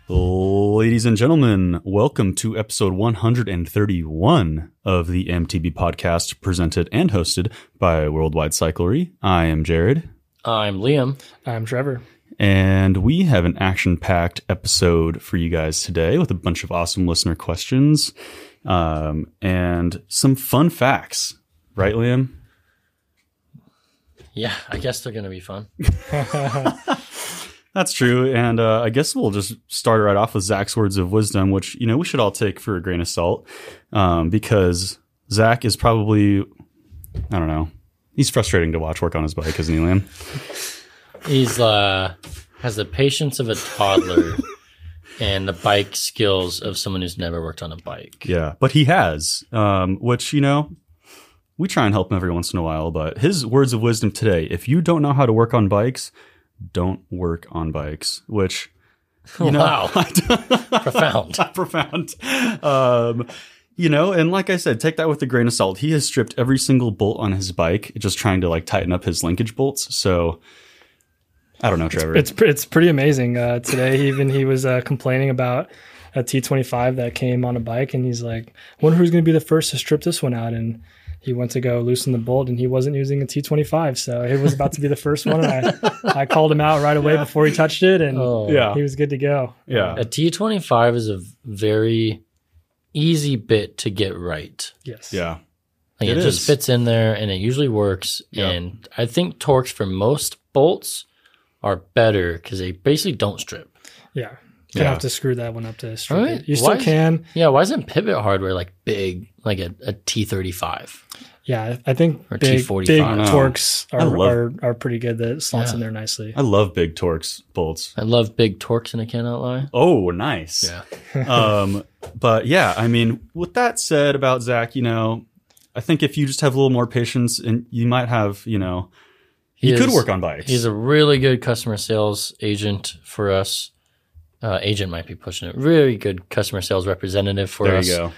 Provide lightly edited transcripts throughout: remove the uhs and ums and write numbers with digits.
Ladies and gentlemen, welcome to episode 131 of the MTB podcast, presented and hosted by Worldwide Cyclery. I am Jared. I'm Liam. I'm Trevor. And we have an action-packed episode for you guys today with a bunch of awesome listener questions and some fun facts. Right, Liam? Yeah, I guess they're going to be fun. That's true. And I guess we'll just start right off with Zach's words of wisdom, which, you know, we should all take for a grain of salt because Zach is probably, I don't know, he's frustrating to watch work on his bike, isn't he, Liam? He's has the patience of a toddler and the bike skills of someone who's never worked on a bike. Yeah, but he has, which, you know, we try and help him every once in a while. But his words of wisdom today: if you don't know how to work on bikes, don't work on bikes. Which, you know, wow, profound. Profound. You know, and like I said, take that with a grain of salt. He has stripped every single bolt on his bike, just trying to like tighten up his linkage bolts. So I don't know, Trevor. It's pretty amazing. Today, he was complaining about a T25 that came on a bike, and he's like, "Wonder who's going to be the first to strip this one out." And he went to go loosen the bolt, and he wasn't using a T25, so it was about to be the first one. And I called him out right away before he touched it, and he was good to go. Yeah, a T25 is a very easy bit to get right. Yes. Yeah. Like it just fits in there, and it usually works. Yeah. And I think Torx for most bolts are better because they basically don't strip. Yeah. You don't have to screw that one up to strip Right. it. You still can. Yeah, why isn't pivot hardware like big, like a T35? Yeah, I think Or big T45. Torx are pretty good. That slots in there nicely. I love big Torx bolts. I love big Torx, and I cannot lie. Oh, nice. Yeah. But yeah, I mean, with that said about Zach, you know, I think if you just have a little more patience, and you might have, you know, he could work on bikes. He's a really good customer sales agent for us. Agent might be pushing it. Really good customer sales representative for us. There you go.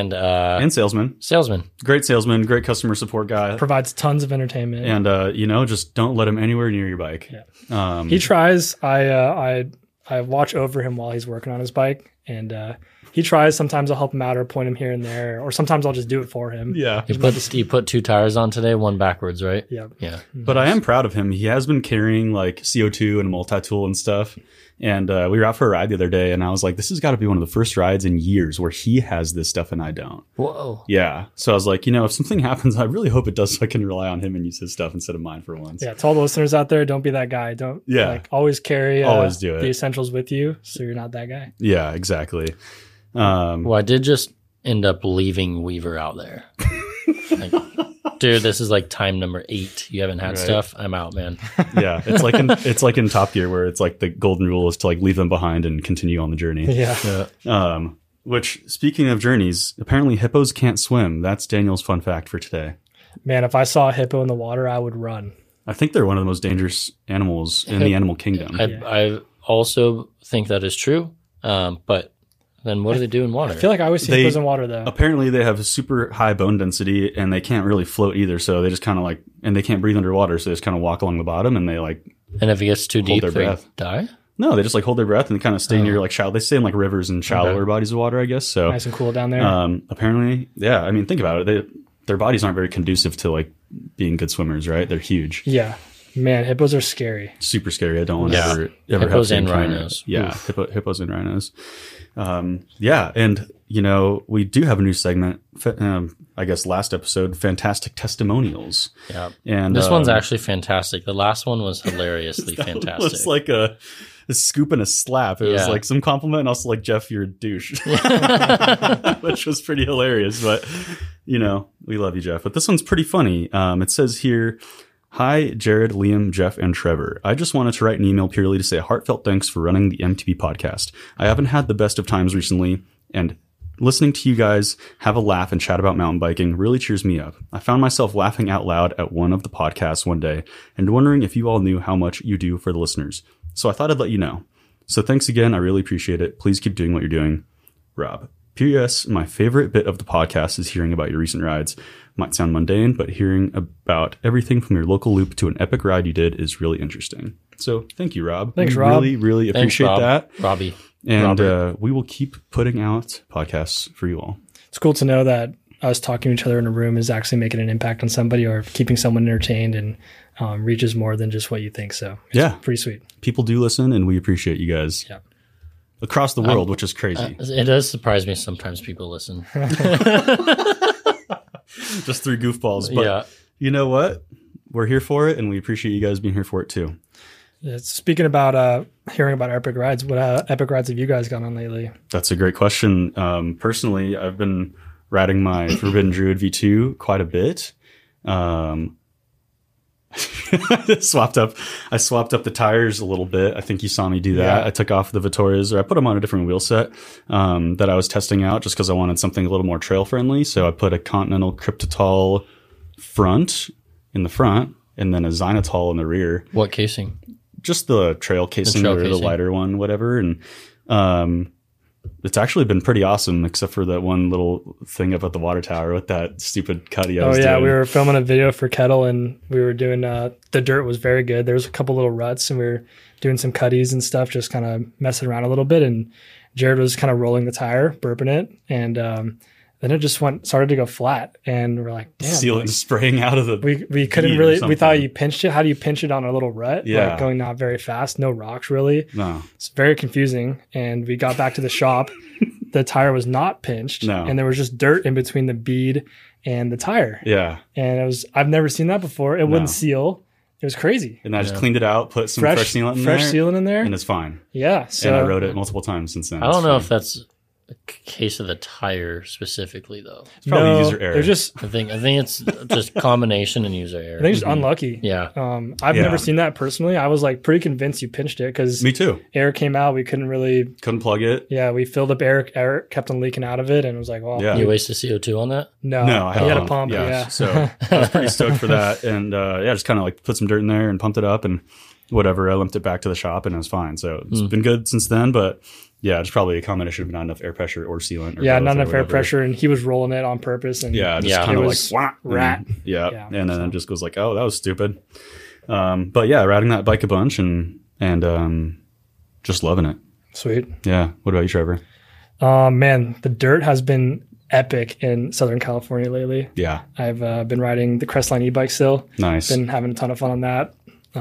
And salesman. Salesman. Great salesman, great customer support guy. Provides tons of entertainment. And, you know, just don't let him anywhere near your bike. Yeah. He tries. I watch over him while he's working on his bike, and he tries. Sometimes I'll help him out or point him here and there, or sometimes I'll just do it for him. Yeah. You put 2 tires on today, one backwards, right? Yeah. Yeah. But I am proud of him. He has been carrying like CO2 and a multi-tool and stuff. And we were out for a ride the other day, and I was like, this has got to be one of the first rides in years where he has this stuff and I don't. Whoa. Yeah. So I was like, you know, if something happens, I really hope it does, so I can rely on him and use his stuff instead of mine for once. Yeah. To all the listeners out there, don't be that guy. Don't always carry always do it. The essentials with you, so you're not that guy. Yeah, exactly. Well, I did just end up leaving Weaver out there. Like, dude, this is like time number 8. You haven't had stuff. I'm out, man. Yeah, it's like in Top Gear, where it's like the golden rule is to like leave them behind and continue on the journey. Yeah. Which, speaking of journeys, apparently hippos can't swim. That's Daniel's fun fact for today. Man, if I saw a hippo in the water, I would run. I think they're one of the most dangerous animals in the animal kingdom. I also think that is true. But then what do they do in water? I feel like I always see hippos in water, though. Apparently, they have a super high bone density, and they can't really float either. So they just kind of like, and they can't breathe underwater. So they just kind of walk along the bottom, and they like. And if it gets too deep, their they breath. die? No, they just like hold their breath and kind of stay near like shallow. They stay in like rivers and shallower bodies of water, I guess. So nice and cool down there. Apparently, yeah. I mean, think about it. Their bodies aren't very conducive to like being good swimmers, right? They're huge. Yeah. Man, hippos are scary. Super scary. I don't want to ever hippos have and encounter. rhinos. Yeah, hippos and rhinos. Yeah, and you know, we do have a new segment. I guess last episode, fantastic testimonials. Yeah, and this one's actually fantastic. The last one was hilariously fantastic. It was like a scoop and a slap. It was like some compliment, and also like, Jeff, you're a douche, which was pretty hilarious. But you know, we love you, Jeff. But this one's pretty funny. It says here. Hi, Jared, Liam, Jeff, and Trevor. I just wanted to write an email purely to say a heartfelt thanks for running the MTB podcast. I haven't had the best of times recently, and listening to you guys have a laugh and chat about mountain biking really cheers me up. I found myself laughing out loud at one of the podcasts one day and wondering if you all knew how much you do for the listeners. So I thought I'd let you know. So thanks again. I really appreciate it. Please keep doing what you're doing. Rob. P.S. My favorite bit of the podcast is hearing about your recent rides. Might sound mundane, but hearing about everything from your local loop to an epic ride you did is really interesting. So thank you, Rob. Thanks, we Rob. Really, really Thanks, appreciate Rob. that. Robbie. And we will keep putting out podcasts for you all. It's cool to know that us talking to each other in a room is actually making an impact on somebody or keeping someone entertained and reaches more than just what you think. So it's pretty sweet. People do listen, and we appreciate you guys across the world, which is crazy. It does surprise me sometimes people listen. Just three goofballs. But you know what? We're here for it, and we appreciate you guys being here for it too. Speaking about hearing about epic rides, what epic rides have you guys gone on lately? That's a great question. Personally, I've been riding my Forbidden Druid V2 quite a bit. I swapped up the tires a little bit. I think you saw me do that. I took off the Vittorias, or I put them on a different wheel set that I was testing out just because I wanted something a little more trail friendly. So I put a Continental Cryptotol front in the front and then a Xylitol in the rear. What casing? Just the trail casing or the lighter one, whatever. And it's actually been pretty awesome, except for that one little thing up at the water tower with that stupid cutty I was doing. We were filming a video for Kettle, and we were doing the dirt was very good. There was a couple little ruts, and we were doing some cutties and stuff, just kind of messing around a little bit. And Jared was kind of rolling the tire, burping it, and then it just started to go flat, and we're like, damn. Sealant spraying out of the we couldn't really, we thought you pinched it. How do you pinch it on a little rut? Yeah. Like going not very fast, no rocks really. No. It's very confusing. And we got back to the shop. The tire was not pinched. No. And there was just dirt in between the bead and the tire. Yeah. And I've never seen that before. It wouldn't seal. It was crazy. And I just cleaned it out, put some fresh sealant in there. Fresh sealant in there. And it's fine. Yeah. So, and I rode it multiple times since then. I don't know if that's a case of the tire specifically, though. It's probably user error. I think it's just combination and user error. I think it's unlucky. Yeah. I've never seen that personally. I was like pretty convinced you pinched it because me too. Air came out. We couldn't plug it. Yeah, we filled up air. Air kept on leaking out of it, and it was like, well, you wasted CO2 on that? No, I had a pump. Yeah. So I was pretty stoked for that, and just kind of like put some dirt in there and pumped it up and whatever. I limped it back to the shop, and it was fine. So it's been good since then, but. Yeah, it's probably a combination of not enough air pressure or sealant. Or not enough air pressure, and he was rolling it on purpose. And just kind of like wah, rat. And then it just goes like, oh, that was stupid. But yeah, riding that bike a bunch and just loving it. Sweet. Yeah. What about you, Trevor? Man, the dirt has been epic in Southern California lately. Yeah, I've been riding the Crestline e-bike still. Nice. Been having a ton of fun on that.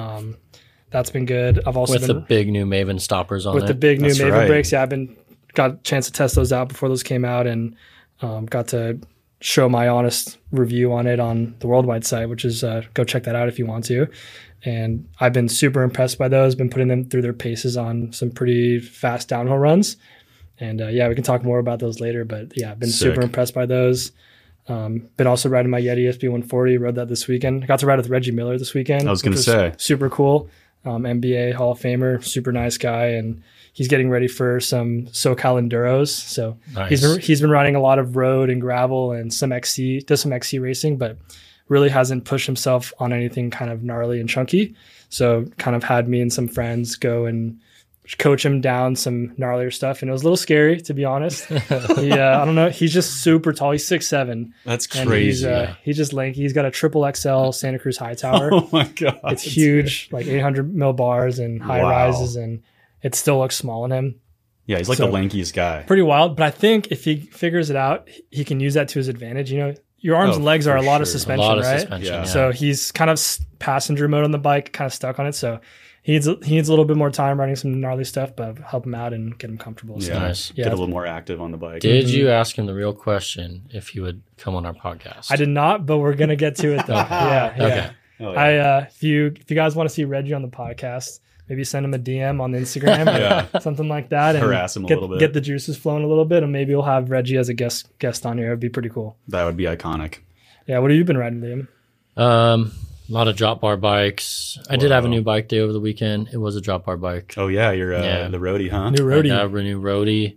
That's been good. I've also with the big new Maven stoppers on it. With the big new Maven brakes. Yeah, got a chance to test those out before those came out, and got to show my honest review on it on the Worldwide site, which is go check that out if you want to. And I've been super impressed by those. Been putting them through their paces on some pretty fast downhill runs. And we can talk more about those later. But yeah, I've been super impressed by those. Been also riding my Yeti SB140. Rode that this weekend. Got to ride with Reggie Miller this weekend. I was going to say. Super cool. NBA Hall of Famer, super nice guy, and he's getting ready for some SoCal Enduros. So he's been riding a lot of road and gravel and some XC, does some XC racing, but really hasn't pushed himself on anything kind of gnarly and chunky. So kind of had me and some friends go and coach him down some gnarlier stuff, and it was a little scary, to be honest. I don't know. He's just super tall. He's 6'7". That's crazy. He's just lanky. He's got a triple XL Santa Cruz high tower. Oh my god, it's huge, like 800 mil bars and high rises, and it still looks small on him. Yeah, he's like the lankiest guy. Pretty wild, but I think if he figures it out, he can use that to his advantage. You know, your arms and legs are a lot of suspension, right? Yeah. So he's kind of passenger mode on the bike, kind of stuck on it. So he needs a little bit more time riding some gnarly stuff, but help him out and get him comfortable. So, nice. Get a little more active on the bike. Did you ask him the real question if he would come on our podcast? I did not, but we're gonna get to it though. Okay. Oh, yeah. If you guys want to see Reggie on the podcast, maybe send him a DM on the Instagram, something like that, and harass him a little bit. Get the juices flowing a little bit, and maybe we'll have Reggie as a guest on here. It'd be pretty cool. That would be iconic. Yeah. What have you been riding, Liam? A lot of drop bar bikes. I did have a new bike day over the weekend. It was a drop bar bike. Oh yeah, you're the roadie, huh? New roadie. I got a new roadie.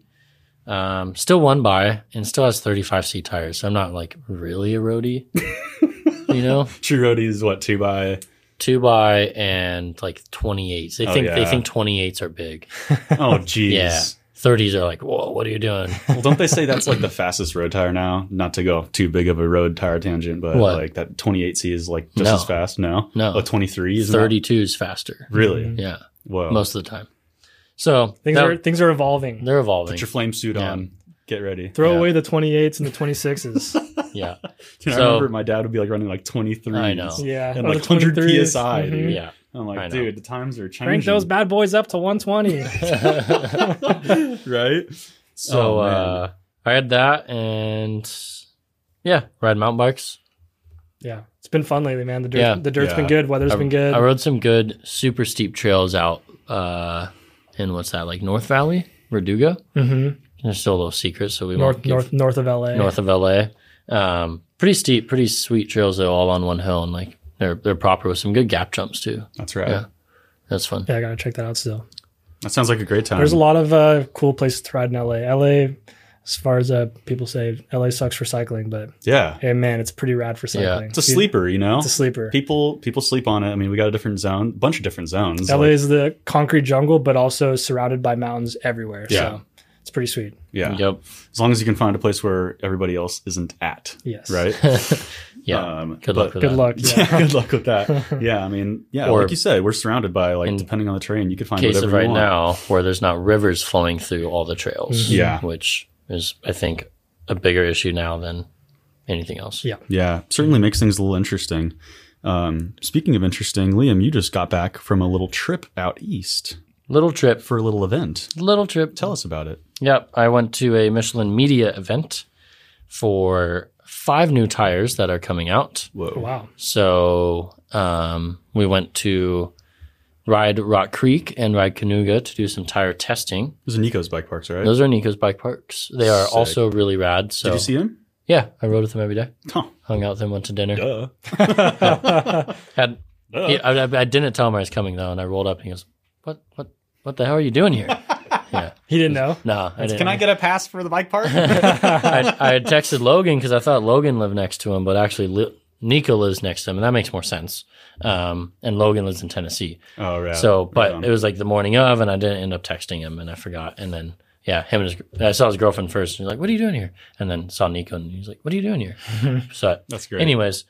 Still one by and still has 35C tires. So I'm not like really a roadie. You know? True roadie is what, 2x? 2x and like 28s. They think 28s are big. Oh geez. Yeah. 30s are like, whoa, what are you doing? Well, don't they say that's like the fastest road tire now? Not to go too big of a road tire tangent, but what? Like that 28C is like just as fast. No. Oh, 23 is 32 is faster. Really? Yeah. Whoa. Most of the time. So things are evolving. They're evolving. Put your flame suit on. Get ready. Throw away the 28s and the 26s. Yeah. Dude, I remember my dad would be like running like 23s. I know. Yeah. And like 100 PSI, dude. Yeah. I'm like, dude, the times are changing. Crank those bad boys up to 120. Right? So I had that and ride mountain bikes. Yeah. It's been fun lately, man. The dirt's been good. Weather's been good. I rode some good super steep trails out in what's that, like North Valley, Verdugo? Mm-hmm. There's still a little secret, so we north of LA. North of LA. Pretty steep, pretty sweet trails though, all on one hill, and like they're proper with some good gap jumps too. That's right. Yeah, that's fun. Yeah, I gotta check that out still. That sounds like a great time. There's a lot of cool places to ride in LA. LA, as far as people say, LA sucks for cycling, but hey man, it's pretty rad for cycling. Yeah. It's a sleeper, you know. It's a sleeper. People sleep on it. I mean, we got a bunch of different zones. LA is the concrete jungle, but also surrounded by mountains everywhere. Yeah. So it's pretty sweet. Yeah. Yep. As long as you can find a place where everybody else isn't at. Yes. Right? Yeah. Good luck with that. Yeah. Good luck with that. Yeah. I mean, or, like you said, we're surrounded by, like, depending on the terrain, you could find whatever you want. Case of right now, where there's not rivers flowing through all the trails. Mm-hmm. Yeah. Which is, I think, a bigger issue now than anything else. Yeah. Yeah. Certainly makes things a little interesting. Speaking of interesting, Liam, you just got back from a little trip out east. Little trip. For a little event. Little trip. Tell us about it. Yep. I went to a Michelin media event for 5 new tires that are coming out. Whoa. Wow. So we went to ride Rock Creek and ride Canuga to do some tire testing. Those are Nico's bike parks, right? Those are Nico's bike parks. They are also really rad. So. Did you see him? Yeah. I rode with him every day. Huh. Hung out with him, went to dinner. Duh. I didn't tell him I was coming, though, and I rolled up and he goes, What the hell are you doing here? Yeah. He didn't know? No, I didn't. Can I get a pass for the bike park? I had texted Logan because I thought Logan lived next to him, but actually Nico lives next to him, and that makes more sense. And Logan lives in Tennessee. Oh, right. So, but it was like the morning of, and I didn't end up texting him, and I forgot. And then, I saw his girlfriend first, and he's like, "What are you doing here?" And then saw Nico, and he's like, "What are you doing here?" So that's great. Anyways,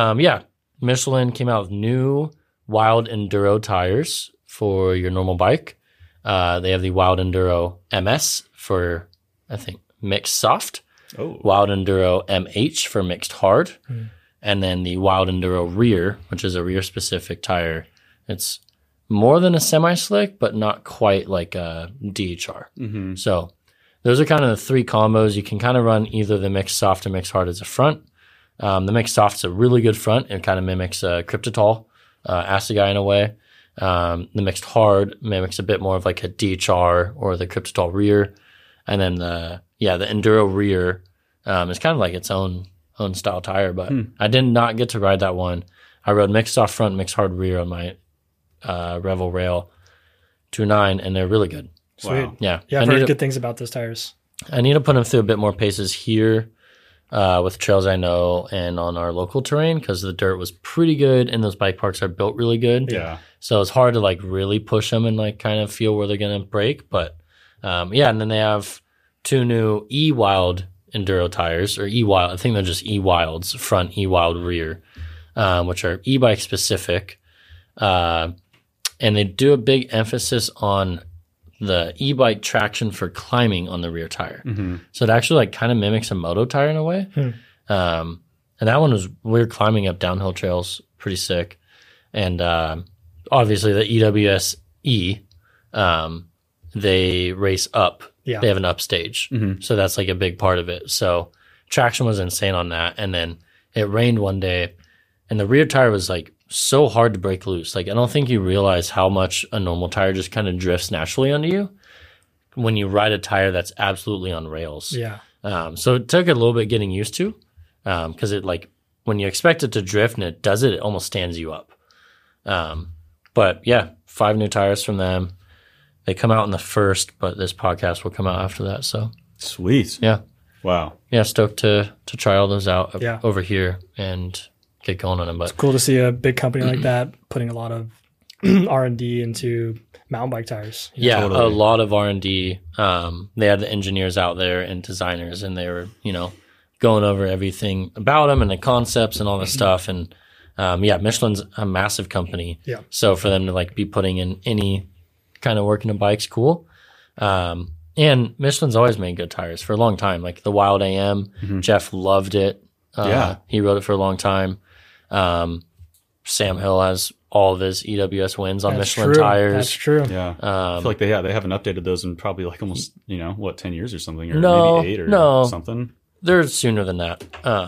Michelin came out with new Wild Enduro tires for your normal bike. They have the Wild Enduro MS for, I think, mixed soft. Oh. Wild Enduro MH for mixed hard. And then the Wild Enduro Rear, which is a rear-specific tire. It's more than a semi-slick, but not quite like a DHR. Mm-hmm. So those are kind of the 3 combos. You can kind of run either the mixed soft or mixed hard as a front. The mixed soft's a really good front. It kind of mimics Cryptotol, Assegai in a way. The mixed hard mimics a bit more of like a DHR or the Cryptotol rear. And then the Enduro rear is kind of like its own style tire, but I did not get to ride that one. I rode mixed soft front, mixed hard rear on my Revel Rail 2.9, and they're really good. Sweet. Wow. Yeah. I've heard good things about those tires. I need to put them through a bit more paces here with trails I know and on our local terrain because the dirt was pretty good and those bike parks are built really good. Yeah. So it's hard to like really push them and like kind of feel where they're going to break. But and then they have 2 new E-Wild Enduro tires, or E-Wild. I think they're just E-Wilds, front E-Wild rear, which are e-bike specific. And they do a big emphasis on the e-bike traction for climbing on the rear tire. Mm-hmm. So it actually like kind of mimics a moto tire in a way. And that one was weird, climbing up downhill trails, pretty sick. And obviously the EWS E, they race up. Yeah. They have an up stage. Mm-hmm. So that's like a big part of it. So traction was insane on that. And then it rained one day and the rear tire was like so hard to break loose. Like I don't think you realize how much a normal tire just kind of drifts naturally under you when you ride a tire that's absolutely on rails. Yeah. So it took a little bit getting used to because it like when you expect it to drift and it does it, it almost stands you up. But yeah, 5 new tires from them. They come out in the 1st, but this podcast will come out after that. So sweet. Yeah. Wow. Yeah, stoked to try all those out over here and get going on them. But it's cool to see a big company like that putting a lot of R&D into mountain bike tires. Yeah, Totally. a lot of R&D. They had the engineers out there and designers, and they were, going over everything about them and the concepts and all this stuff. And Michelin's a massive company. Yeah. So for them to like be putting in any kind of work in a bike's cool. And Michelin's always made good tires for a long time. Like the Wild AM, Jeff loved it. He rode it for a long time. Sam Hill has all of his EWS wins on Michelin tires. That's true. Yeah. I feel like they haven't updated those in probably like almost, 10 years or something, or No, maybe 8 or no. something. They're sooner than that.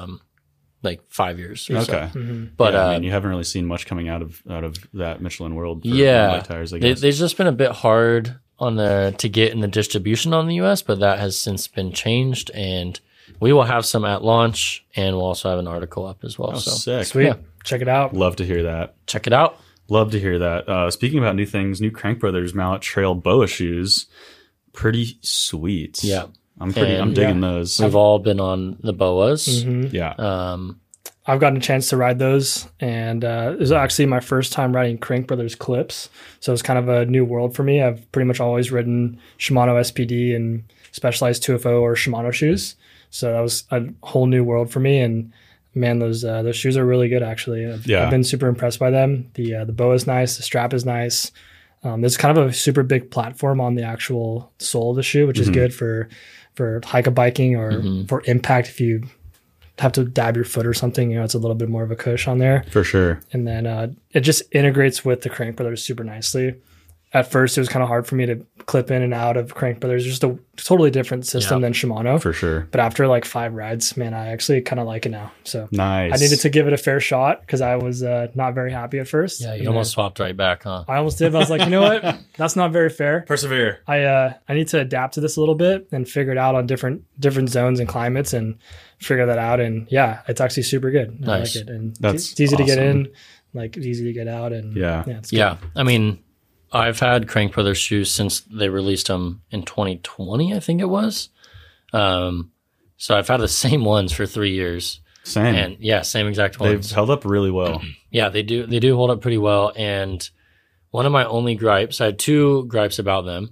Like 5 years. Or so. Okay. But Yeah, I mean, you haven't really seen much coming out of that Michelin world for bike tires, I They, guess. they've just been a bit hard to get in the distribution on the US, but that has since been changed, and we will have some at launch, and we'll also have an article up as well. Oh, So sick. Sweet. Yeah. Check it out. Love to hear that. check it out. Love to hear that. Speaking about new things, new Crank Brothers Mallet Trail BOA shoes. Pretty sweet. Yeah. I'm And- digging those. We've all been on the BOAs. Yeah. I've gotten a chance to ride those, and it was actually my first time riding Crank Brothers clips. So it's kind of a new world for me. I've pretty much always ridden Shimano SPD and Specialized 2FO or Shimano shoes. So that was a whole new world for me. And man, those shoes are really good, actually. I've been super impressed by them. The bow is nice. The strap is nice. There's kind of a super big platform on the actual sole of the shoe, which is good for hike-a-biking or for impact. If you have to dab your foot or something, it's a little bit more of a cush on there. For sure. And then it just integrates with the Crank Brothers super nicely. At first, it was kind of hard for me to clip in and out of Crank Brothers. Just a totally different system than Shimano. For sure. But after like 5 rides, man, I actually kind of like it now. So Nice. I needed to give it a fair shot because I was not very happy at first. Yeah, you And almost swapped right back, huh? I almost did, but I was like, you know what? That's not very fair. Persevere. I need to adapt to this a little bit and figure it out on different zones and climates and figure that out. And yeah, it's actually super good. Nice. I like it. And That's it's easy to get awesome. in, like it's easy to get out. And it's good. Yeah. I mean, I've had Crank Brothers shoes since they released them in 2020, I think it was. So I've had the same ones for 3 years. Same. And yeah, same exact They've ones. held up really well. Yeah, they do. They do hold up pretty well. And one of my only gripes, I had 2 gripes about them.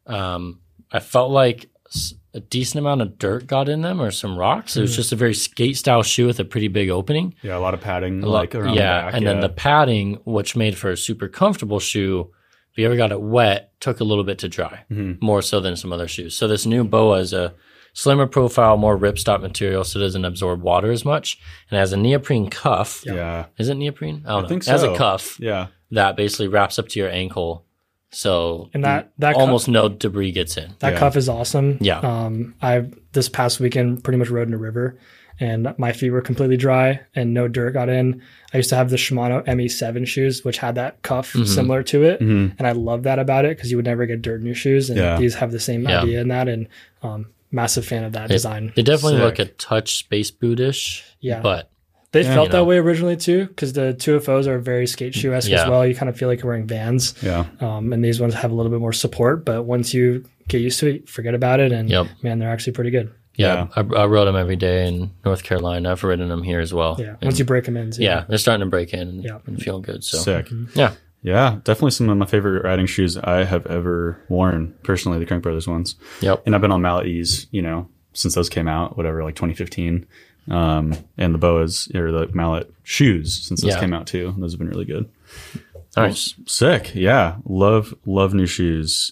I felt like a decent amount of dirt got in them or some rocks. It was just a very skate style shoe with a pretty big opening. Yeah, a lot of padding like around the back. And then the padding, which made for a super comfortable shoe, if you ever got it wet, took a little bit to dry, more so than some other shoes. So this new BOA is a slimmer profile, more ripstop material, so it doesn't absorb water as much, and has a neoprene cuff. Yeah. Is it neoprene? I don't know. think It has a so. cuff Yeah. that basically wraps up to your ankle, so And that almost no debris gets in. That cuff is awesome. Yeah. I this past weekend pretty much rode in a river and my feet were completely dry and no dirt got in. I used to have the Shimano ME7 shoes, which had that cuff similar to it. And I love that about it because you would never get dirt in your shoes. And these have the same idea in that. And massive fan of that design. They definitely Sick. look a touch space bootish. Yeah. But They felt that way originally too, because the 2FOs are very skate shoe-esque as Yeah. well. You kind of feel like you're wearing Vans. Yeah. And these ones have a little bit more support, but once you get used to it, forget about it. And man, they're actually pretty good. yeah, I rode them every day in North Carolina. I've ridden them here as well. Yeah. And Once you break them in. Too. yeah, they're starting to break in and feel good. So Sick. yeah. Yeah, definitely some of my favorite riding shoes I have ever worn, personally, the Crank Brothers ones. Yep. And I've been on Mallet E's, since those came out, whatever, like 2015. And the BOAs, or the Mallet shoes, since those came out too. Those have been really good. Nice. Sick. Yeah. Love new shoes.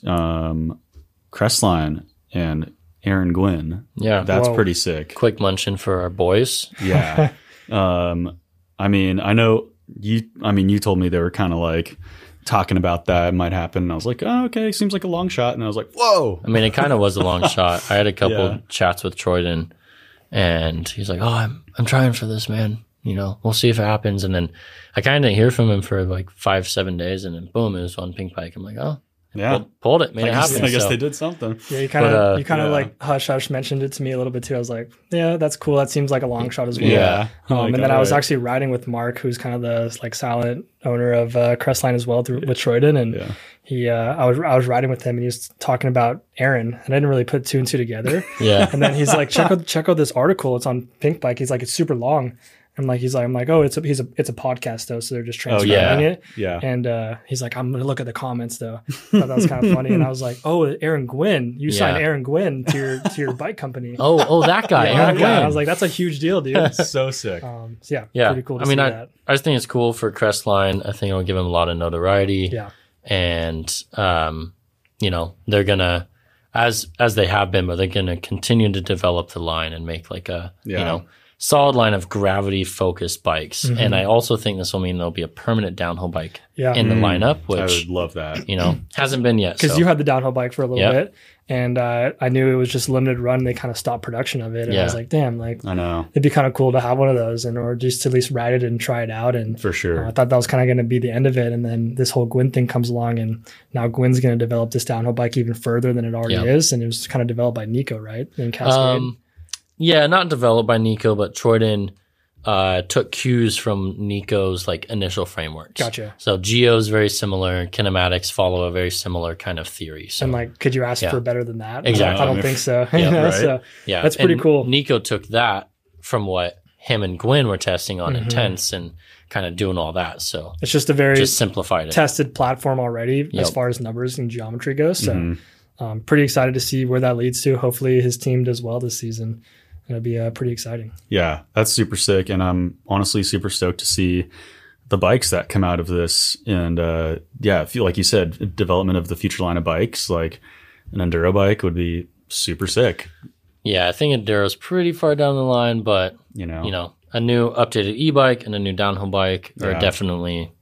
Crestline and Aaron Gwynn. Yeah. That's Whoa. pretty sick. Quick munching for our boys. Yeah. I mean, I know you told me they were kind of like talking about that might happen. And I was like, oh, okay. Seems like a long shot. And I was like, whoa. I mean, it kind of was a long shot. I had a couple Yeah. chats with Troyden, and he's like, "Oh, I'm trying for this, man. We'll see if it happens." And then I kind of didn't hear from him for like 5-7 days, and then boom, it was on Pink Pike. I'm like, "Oh, Yeah. pulled it, made it happen." I guess So, they did something. Yeah, you kind of yeah. like hush mentioned it to me a little bit too. I was like, yeah, that's cool. That seems like a long shot as well. Yeah. And then I was alright. actually riding with Mark, who's kind of the like silent owner of Crestline as well, with Troyden, and I was riding with him, and he was talking about Aaron, and I didn't really put 2 and 2 together. Yeah. And then he's like, check out this article. It's on Pink Bike. He's like, it's super long. I'm like, oh, it's a podcast though, so they're just transcribing it. Yeah. And he's like, I'm gonna look at the comments though. Thought that was kind of funny. And I was like, oh, Aaron Gwynn, you signed Aaron Gwynn to your bike company. Oh, that guy, Aaron Gwynn. I was like, that's a huge deal, dude. So sick. So pretty cool to see that. I just think it's cool for Crestline. I think it'll give him a lot of notoriety. Yeah. And they're gonna, as they have been, but they're gonna continue to develop the line and make like a solid line of gravity focused bikes. Mm-hmm. And I also think this will mean there'll be a permanent downhill bike in the lineup, which I would love that. Hasn't been yet. Because you had the downhill bike for a little bit, and I knew it was just limited run. And they kind of stopped production of it, and I was like, damn, like I know it'd be kind of cool to have one of those, or just to at least ride it and try it out. And for sure, I thought that was kind of going to be the end of it. And then this whole Gwynn thing comes along, and now Gwynn's going to develop this downhill bike even further than it already is. And it was kind of developed by Nico, right? In Cascade. Not developed by Nico, but Troyden took cues from Nico's like initial frameworks. Gotcha. So Geo's very similar. Kinematics follow a very similar kind of theory. So, and like, could you ask for better than that? Exactly. I don't think so. Right. So that's pretty cool. Nico took that from what him and Gwynn were testing on Intense and kind of doing all that. So it's just a very simplified it. Tested platform already as far as numbers and geometry goes. So I'm pretty excited to see where that leads to. Hopefully his team does well this season. It'll be pretty exciting. Yeah, that's super sick. And I'm honestly super stoked to see the bikes that come out of this. And I feel like you said, development of the future line of bikes, like an enduro bike would be super sick. Yeah, I think enduro's pretty far down the line, but a new updated e-bike and a new downhill bike are definitely,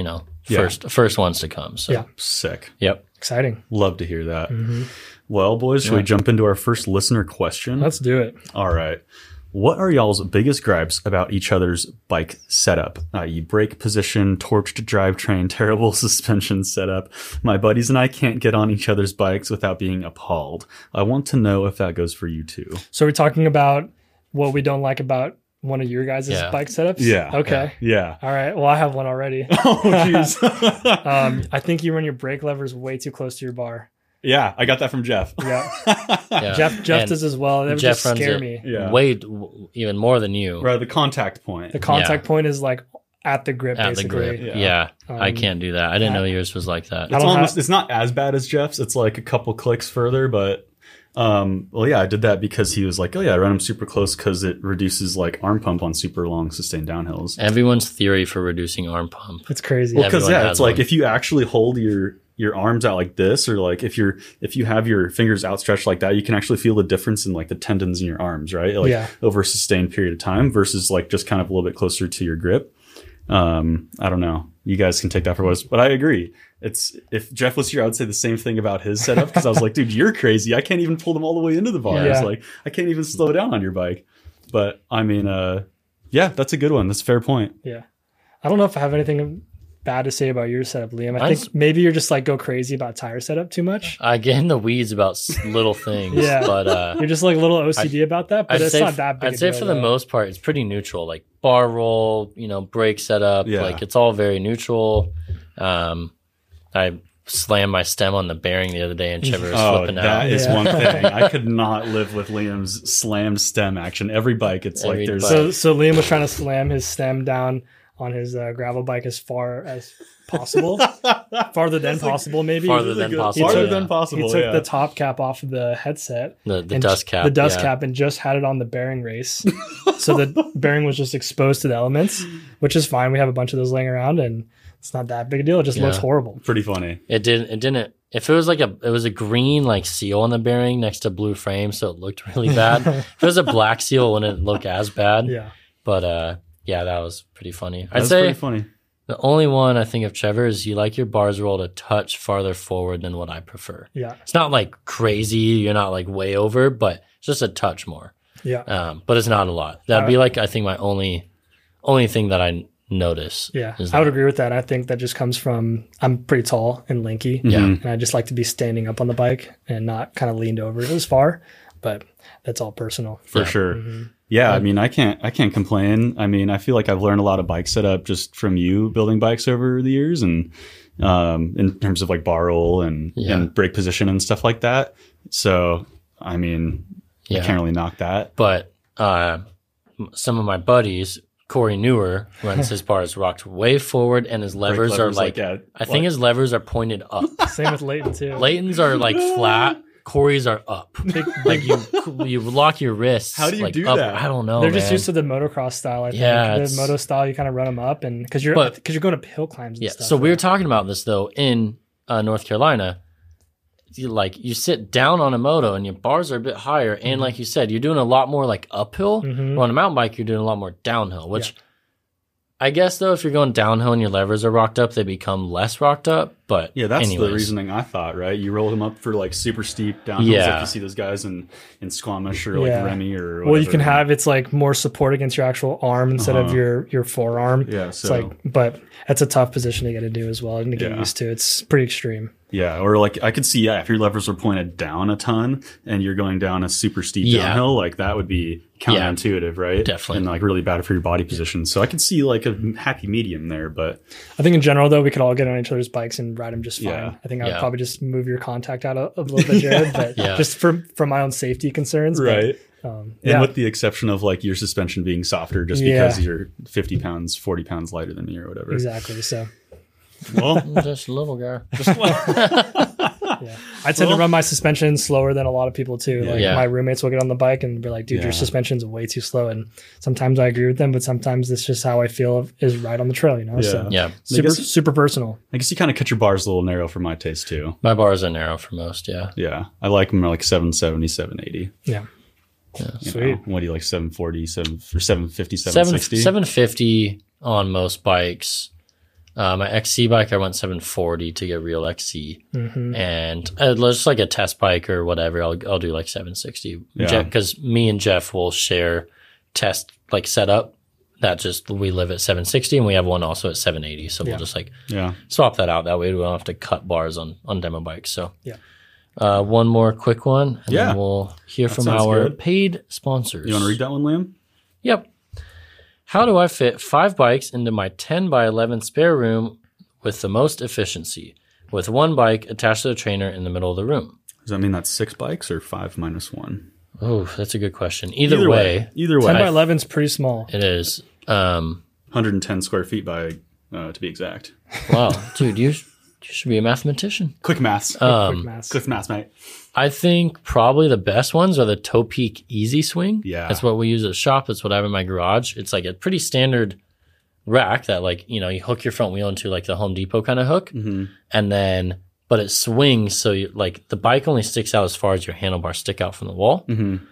first ones to come. So sick. Yep. Exciting. Love to hear that. Well, boys, should we jump into our first listener question? Let's do it. All right. What are y'all's biggest gripes about each other's bike setup? I.e. brake position, torqued drivetrain, terrible suspension setup. My buddies and I can't get on each other's bikes without being appalled. I want to know if that goes for you too. So we're talking about what we don't like about one of your guys' bike setups? Yeah. Okay. Yeah. All right. Well, I have one already. Oh, jeez. I think you run your brake levers way too close to your bar. Yeah, I got that from Jeff. Yeah. Jeff does as well. That would just scare me. Yeah. Way even more than you. Right, the contact point. The contact point is like at the grip, basically. The grip. Yeah. I can't do that. I didn't know yours was like that. It's not as bad as Jeff's. It's like a couple clicks further, but I did that because he was like, oh yeah, I run them super close because it reduces like arm pump on super long sustained downhills. Everyone's theory for reducing arm pump. It's crazy. Well, because it's like if you actually hold your arms out like this, or like if you have your fingers outstretched like that, you can actually feel the difference in like the tendons in your arms, right? Like over a sustained period of time versus like just kind of a little bit closer to your grip. I don't know. You guys can take that for what it's, but I agree. If Jeff was here, I would say the same thing about his setup because I was like, dude, you're crazy. I can't even pull them all the way into the bars. Yeah. Like I can't even slow down on your bike. But I mean, that's a good one. That's a fair point. Yeah. I don't know if I have anything bad to say about your setup, Liam. I think maybe you're just like go crazy about tire setup too much. I get in the weeds about little things. But you're just like a little OCD about that, but it's not that big. I'd say for the most part, it's pretty neutral. Like bar roll, brake setup, like it's all very neutral. I slammed my stem on the bearing the other day and Trevor was flipping out. That is one thing. I could not live with Liam's slammed stem action. Every bike, it's like there's... So Liam was trying to slam his stem down on his gravel bike as far as possible. Farther than possible, maybe. Farther than possible. He took the top cap off of the headset. The dust cap. The dust cap and just had it on the bearing race. So the bearing was just exposed to the elements, which is fine. We have a bunch of those laying around and it's not that big a deal. It just looks horrible. Pretty funny. It didn't. If it was like it was a green like seal on the bearing next to blue frame, so it looked really bad. If it was a black seal, it wouldn't look as bad. Yeah. But that was pretty funny. I'd say pretty funny. The only one I think of, Trevor, is you like your bars rolled a touch farther forward than what I prefer. Yeah. It's not like crazy. You're not like way over, but it's just a touch more. Yeah. But it's not a lot. That'd be like, I think my only thing that I notice. Yeah. I would agree with that. I think that just comes from, I'm pretty tall and lanky. Yeah. And I just like to be standing up on the bike and not kind of leaned over as far, but that's all personal. For sure. Mm-hmm. Yeah, I mean, I can't complain. I mean, I feel like I've learned a lot of bike setup just from you building bikes over the years, and in terms of like bar roll and brake position and stuff like that. So, I mean, I can't really knock that. But some of my buddies Corey Newer runs his bars rocked way forward, and his levers are like I think his levers are pointed up. Same with Leighton too. Leighton's are like flat. Corey's are up. Like you lock your wrists. How do you like do up. that? I don't know. They're just used to the motocross style. I think. Yeah, The moto style, you kind of run them up, and because you're going up hill climbs. And stuff. So we were talking about this though in North Carolina. You sit down on a moto and your bars are a bit higher, and like you said, you're doing a lot more like uphill. Or on a mountain bike, you're doing a lot more downhill. Which I guess though, if you're going downhill and your levers are rocked up, they become less rocked up. But that's the reasoning I thought. Right, you roll them up for like super steep downhills, like you see those guys in Squamish or like Remy or whatever. Well, you can have it's like more support against your actual arm instead of your forearm. Yeah, it's but that's a tough position to get to do as well and to get used to. It's pretty extreme. Yeah, or like I could see, if your levers were pointed down a ton and you're going down a super steep downhill, like that would be counterintuitive, right? Definitely. And like really bad for your body position. So I could see like a happy medium there, but I think in general though, we could all get on each other's bikes and ride them just fine. Yeah. I think I would probably just move your contact out a little bit, Jared, but just for my own safety concerns. Right. But, and with the exception of like your suspension being softer just because you're 50 pounds, 40 pounds lighter than me or whatever. Exactly. So. Well, just a little guy. I tend to run my suspension slower than a lot of people too. Like my roommates will get on the bike and be like, dude, your suspension's way too slow. And sometimes I agree with them, but sometimes it's just how I feel is right on the trail, you know? Yeah. So super personal. I guess you kind of cut your bars a little narrow for my taste too. My bars are narrow for most, Yeah. I like them like 770, 780. Yeah. Sweet. What do you like? 740, 750, 760? 750 on most bikes. My XC bike, I went 740 to get real XC, and just like a test bike or whatever, I'll do like 760. Because me and Jeff will share test like setup. That just we live at 760, and we have one also at 780. So we'll just like swap that out. That way we don't have to cut bars on demo bikes. So one more quick one, and then we'll hear from our paid sponsors. You want to read that one, Liam? Yep. How do I fit 5 bikes into my 10 by 11 spare room with the most efficiency? With one bike attached to the trainer in the middle of the room. Does that mean that's 6 bikes or 5 minus 1? Oh, that's a good question. Either way. 10 by 11 is pretty small. It is. 110 square feet by, to be exact. Wow, dude, you should be a mathematician. Quick maths. Quick maths, mate. I think probably the best ones are the Toe Peak Easy Swing. Yeah. That's what we use at the shop. That's what I have in my garage. It's like a pretty standard rack that like, you hook your front wheel into like the Home Depot kind of hook. And then, but it swings. So you like the bike only sticks out as far as your handlebars stick out from the wall.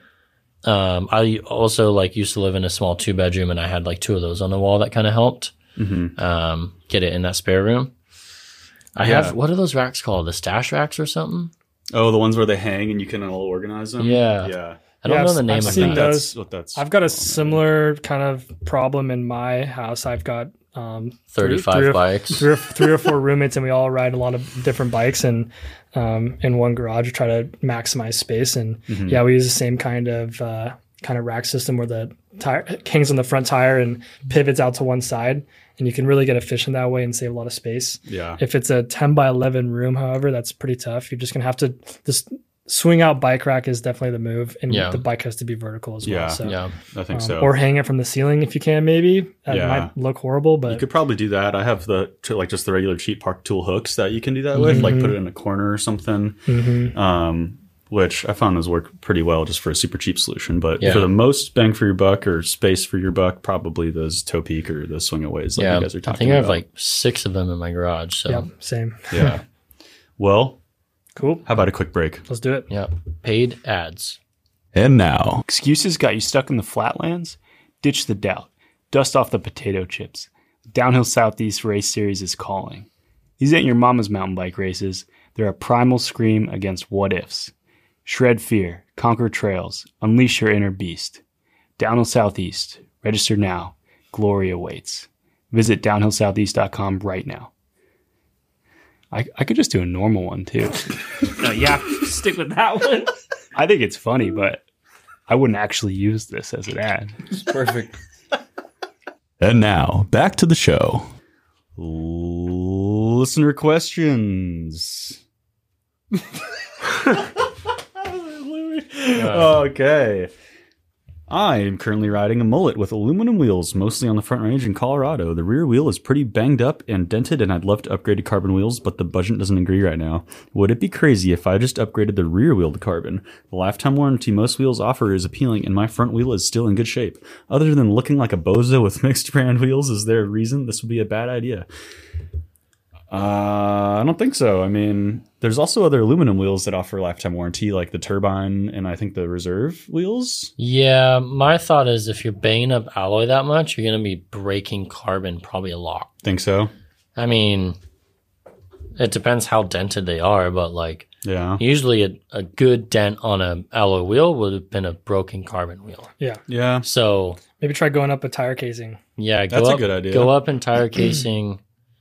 I also like used to live in a small 2-bedroom and I had like 2 of those on the wall that kind of helped get it in that spare room. I have, what are those racks called? The stash racks or something? Oh, the ones where they hang and you can all organize them? Yeah. I don't know the name of that. That's what that's I've got a similar kind of problem in my house. I've got 35 bikes. Three or 4 roommates, and we all ride a lot of different bikes and in one garage to try to maximize space. And we use the same kind of rack system where the tire hangs on the front tire and pivots out to one side. And you can really get efficient that way and save a lot of space. Yeah. If it's a 10 by 11 room, however, that's pretty tough. You're just going to have to this swing out bike rack is definitely the move. And the bike has to be vertical as well. So, I think so. Or hang it from the ceiling if you can, maybe. That might look horrible, but you could probably do that. I have just the regular cheap Park Tool hooks that you can do that with, like put it in a corner or something. Which I found those work pretty well just for a super cheap solution. But for the most bang for your buck or space for your buck, probably those Toe Peak or the Swingaways like you guys are talking about. I think I have like 6 of them in my garage. So. Yep, same. Yeah. Well, cool. How about a quick break? Let's do it. Yeah. Paid ads. And now. Excuses got you stuck in the flatlands? Ditch the doubt. Dust off the potato chips. The Downhill Southeast Race Series is calling. These ain't your mama's mountain bike races. They're a primal scream against what-ifs. Shred fear, conquer trails, unleash your inner beast. Downhill Southeast. Register now. Glory awaits. Visit downhillsoutheast.com right now. I could just do a normal one too. No, you have to stick with that one. I think it's funny, but I wouldn't actually use this as an ad. It's perfect. And now, back to the show. Listener questions. Okay. I am currently riding a mullet with aluminum wheels, mostly on the front range in Colorado. The rear wheel is pretty banged up and dented, and I'd love to upgrade to carbon wheels, but the budget doesn't agree right now. Would it be crazy if I just upgraded the rear wheel to carbon? The lifetime warranty most wheels offer is appealing, and my front wheel is still in good shape. Other than looking like a bozo with mixed brand wheels, is there a reason this would be a bad idea? I don't think so. I mean, there's also other aluminum wheels that offer lifetime warranty, like the Turbine and I think the Reserve wheels. Yeah, my thought is if you're banging up alloy that much, you're going to be breaking carbon probably a lot. Think so? I mean, it depends how dented they are, but like Yeah. usually a good dent on a alloy wheel would have been a broken carbon wheel. Yeah. Yeah. So Maybe try going up a tire casing. yeah, That's a good idea. Go up in tire casing,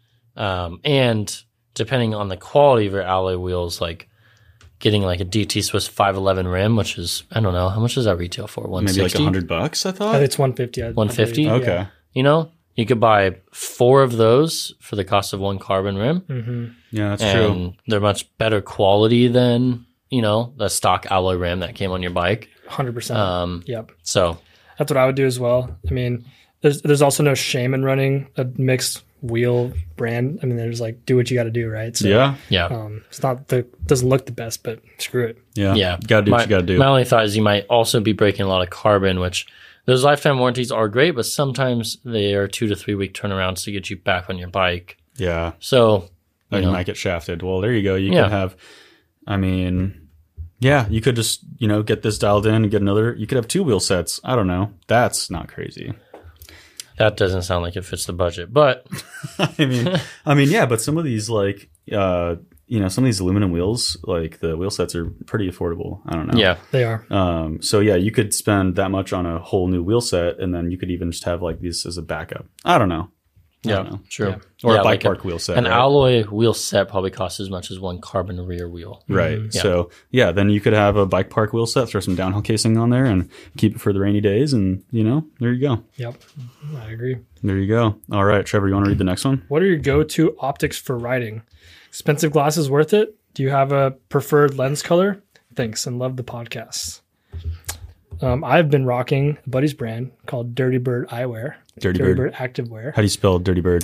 and depending on the quality of your alloy wheels, like getting like a DT Swiss 511 rim, which is I don't know how much does that retail for? Maybe like $160? $100, I I thought. think it's 150. 150? Okay. You know, you could buy 4 of those for the cost of 1 carbon rim, Mm-hmm. Yeah, that's and true. they're much better quality than the stock alloy rim that came on your bike. 100%. Yep. So That's what I would do as well. I mean, there's also no shame in running a mixed wheel brand. I mean, there's like, do what you got to do, right? So, Yeah. yeah. it's not doesn't look the best, but screw it. Yeah. Yeah. Got to do what you got to do. My only thought is you might also be breaking a lot of carbon, which those lifetime warranties are great, but sometimes they are 2 to 3 week turnarounds to get you back on your bike. Yeah. So, Then you know. might get shafted. Well, there you go. You Yeah. could have, I mean, yeah, you could just, get this dialed in and get another. You could have 2 wheel sets. I don't know. That's not crazy. that doesn't sound like it fits the budget, but I mean, yeah, but some of these like, some of these aluminum wheels, like the wheel sets are pretty affordable. I don't know. yeah. They are. So yeah, you could spend that much on a whole new wheel set, and then you could even just have like these as a backup. I don't know. I don't know. True. Yeah. Or Yeah, a bike like park wheel set. An right? alloy wheel set probably costs as much as 1 carbon rear wheel. Right. Yeah. So yeah, then you could have a bike park wheel set, throw some downhill casing on there, and keep it for the rainy days. And there you go. Yep. I agree. There you go. All right, Trevor, you want to read the next one? What are your go-to optics for riding? Expensive glasses worth it? Do you have a preferred lens color? Thanks and love the podcast. I've been rocking a buddy's brand called Dirty Bird Eyewear. Dirty Bird. Activewear. How do you spell Dirty Bird?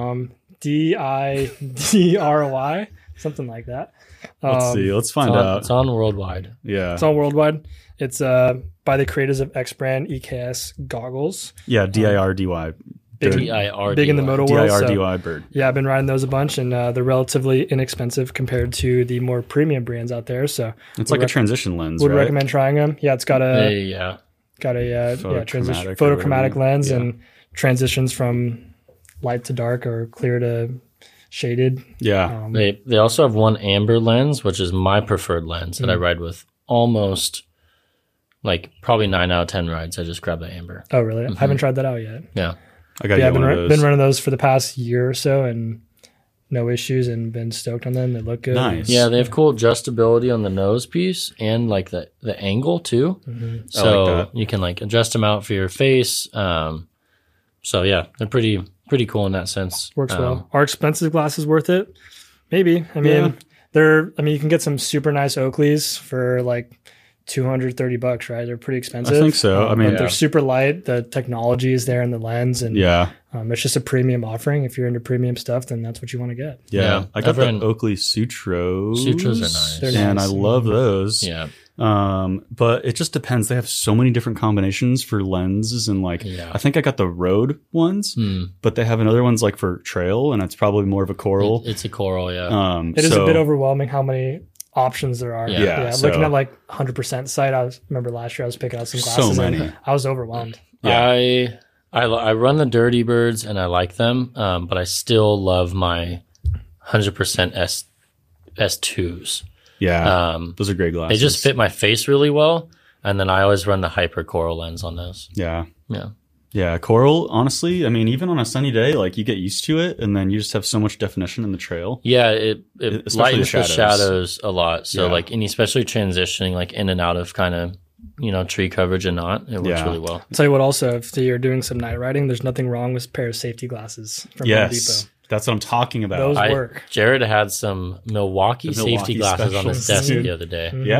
DIDRY, something like that. Let's see. Let's find out. It's on worldwide. Yeah. It's all worldwide. It's by the creators of X Brand EKS goggles. Yeah. DIRDY. Big, DIRDY. big in the moto world. So, DIRDY Bird. yeah, I've been riding those a bunch, and they're relatively inexpensive compared to the more premium brands out there. So It's like a transition lens, would right? recommend trying them. Yeah, it's got a Yeah. transition or photochromatic whatever. lens Yeah. and transitions from light to dark or clear to shaded. Yeah. They also have one amber lens, which is my preferred lens that I ride with almost like probably 9 out of 10 rides. I just grab the amber. Oh, really? I haven't tried that out yet. Yeah. I got to Yeah, get I've one of been those. running those for the past year or so, and no issues, and been stoked on them. They look good. Nice. Yeah, they have cool adjustability on the nose piece and like the angle too. So I like that. you can like adjust them out for your face. So yeah, they're pretty cool in that sense. Works well. Are expensive glasses worth it? Maybe. I mean, you can get some super nice Oakleys for like $230, right? They're pretty expensive. I think so. I mean, But they're super light. The technology is there in the lens, and yeah. it's just a premium offering. If you're into premium stuff, then that's what you want to get. Yeah. Yeah. I got the Everyone- Oakley Sutros. Sutras are nice. They're And nice. I love those. Yeah. But it just depends. They have so many different combinations for lenses, and like Yeah. I think I got the road ones, but they have another ones like for trail, and it's probably more of a coral. It's a coral, yeah. It is a bit overwhelming how many options there are. Yeah. so- Looking at like 100% site, remember last year I was picking out some So glasses. many. And I was overwhelmed. Yeah. I run the Dirty Birds and I like them, but I still love my 100% S2s. Yeah, those are great They glasses. just fit my face really well, and then I always run the Hyper Coral lens on those. Yeah. Yeah. Yeah, coral, honestly, I mean, even on a sunny day, like you get used to it, and then you just have so much definition in the trail. Yeah, it Especially lightens the the shadows. shadows a lot. So Yeah. and especially transitioning like in and out of kind of, tree coverage and not, it works Yeah. really well. I'll tell you what, also, if you're doing some night riding, there's nothing wrong with a pair of safety glasses from Home Yes, Depot. that's what I'm talking about. Those work. Jared had some Milwaukee The safety Milwaukee glasses on his specials, desk dude. the other day. Yeah,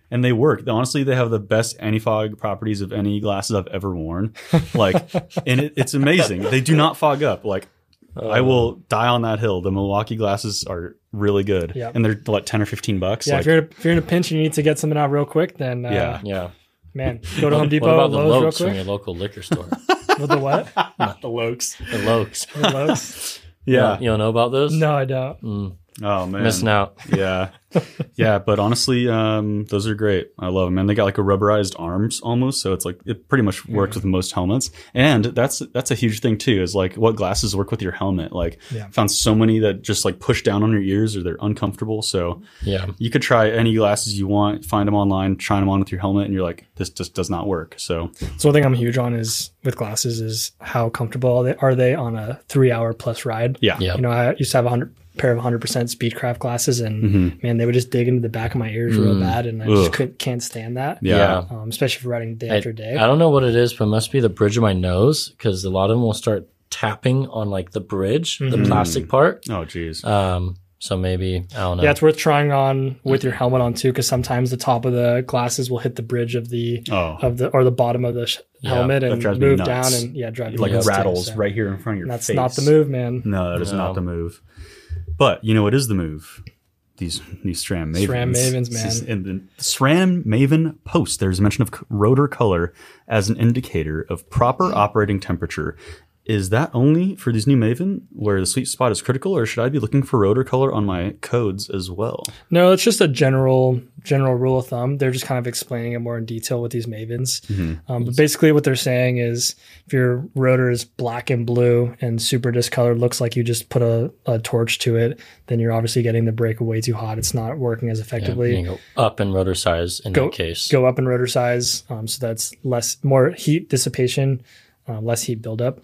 and they work. Honestly, they have the best anti-fog properties of any glasses I've ever worn. Like, and it's amazing. They do not fog up. Like, I will die on that hill. The Milwaukee glasses are really good, and they're what, $10 or $15. Yeah, like, if you're in a pinch and you need to get something out real quick, then Yeah. man, go to Home Depot. What about the Lowe's real Lokes from quick. your local liquor store? With the what? not the Lokes. The Lokes. The Lowe's? Yeah. You don't know about those? No, I don't. Oh man, Missing out. Yeah, yeah. But honestly, those are great. I love them, and they got like a rubberized arms almost, so it's like it pretty much works with most helmets. And that's a huge thing too. Is like what glasses work with your helmet. Like, found so many that just like push down on your ears or they're uncomfortable. So you could try any glasses you want, find them online, try them on with your helmet, and you're like, this just does not work. So one thing I'm huge on is with glasses is how comfortable are they on a 3-hour plus ride. Yeah. You know, I used to have a pair of 100% Speedcraft glasses, and man, they would just dig into the back of my ears real bad, and I just can't stand that. Yeah. Especially for riding day after day. I don't know what it is, but it must be the bridge of my nose, because a lot of them will start tapping on like the bridge, the plastic part. Oh geez. So maybe, I don't know. Yeah, it's worth trying on with your helmet on too, because sometimes the top of the glasses will hit the bridge of the or the bottom of the helmet and drives me move nuts. down and drive you like nuts rattles too, so. right here in front of your That's face. not the move, man. No, that is not the move. But you know what is the move? These SRAM Mavens. SRAM Mavens, man. In the SRAM Maven post, there's a mention of rotor color as an indicator of proper operating temperature. Is that only for these new Maven where the sweet spot is critical, or should I be looking for rotor color on my codes as well? No, it's just a general rule of thumb. They're just kind of explaining it more in detail with these Mavens. But basically what they're saying is if your rotor is black and blue and super discolored, looks like you just put a torch to it, then you're obviously getting the brake way too hot. It's not working as effectively. You go up in rotor size in that case. Go up in rotor size, so that's more heat dissipation, less heat buildup.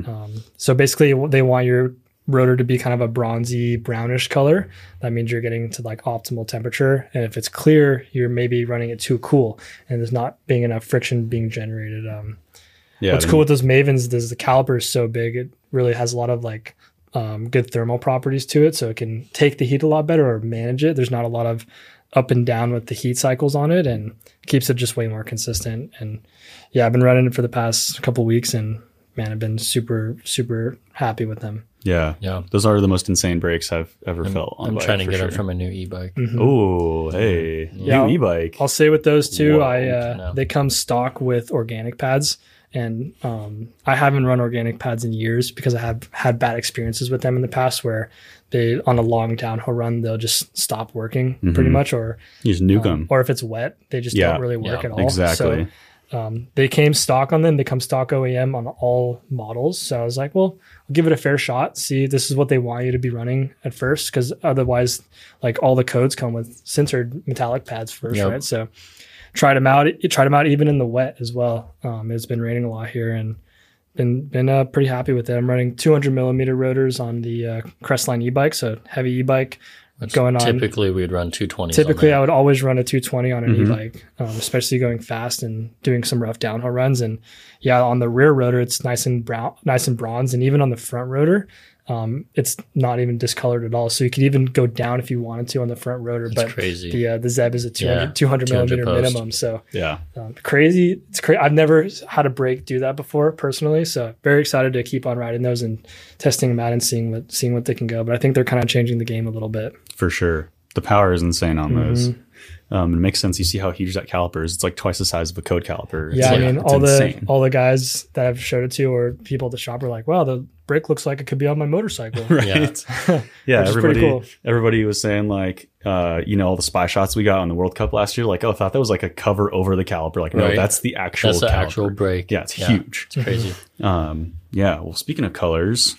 So basically they want your rotor to be kind of a bronzy brownish color. That means you're getting to like optimal temperature. And if it's clear, you're maybe running it too cool and there's not being enough friction being generated. What's cool with those Mavens is the caliper is so big. It really has a lot of like good thermal properties to it. So it can take the heat a lot better or manage it. There's not a lot of up and down with the heat cycles on it, and keeps it just way more consistent. And yeah, I've been running it for the past couple of weeks, and man, I've been super, super happy with them. Yeah. Those are the most insane brakes I've ever felt on a bike. I'm trying to get them from a new e-bike. Oh, hey. New e-bike. I'll say with those two, Whoa, they come stock with organic pads. And I haven't run organic pads in years because I have had bad experiences with them in the past where they, on a long downhill run, they'll just stop working pretty much, or you just nuke them. Or if it's wet, they just don't really work at all. Exactly. So they came stock on them. They come stock OEM on all models. So I was like, well, I'll give it a fair shot. See, this is what they want you to be running at first, because otherwise, like all the codes come with censored metallic pads first, right? So tried them out even in the wet as well. It's been raining a lot here, and been pretty happy with it. I'm running 200 millimeter rotors on the Crestline e-bike, so heavy e-bike. Typically, we'd run 220s. Typically, I would always run a 220 on an e-bike, especially going fast and doing some rough downhill runs. And yeah, on the rear rotor, it's nice and bronze, and even on the front rotor, it's not even discolored at all. So you could even go down if you wanted to on the front rotor. That's but crazy. The Zeb is a 200 millimeter minimum. So crazy. It's crazy. I've never had a brake do that before personally. So very excited to keep on riding those and testing them out and seeing what they can go. But I think they're kind of changing the game a little bit. For sure. The power is insane on those. It makes sense. You see how huge that caliper is. It's like twice the size of a code caliper. Yeah, I mean, all the guys that I've showed it to or people at the shop are like, wow, the brake looks like it could be on my motorcycle. Right. Yeah, everybody was saying like, all the spy shots we got on the World Cup last year, like, I thought that was like a cover over the caliper. Like, no, that's the actual caliper. Actual brake. Yeah, it's huge. It's crazy. Well, speaking of colors,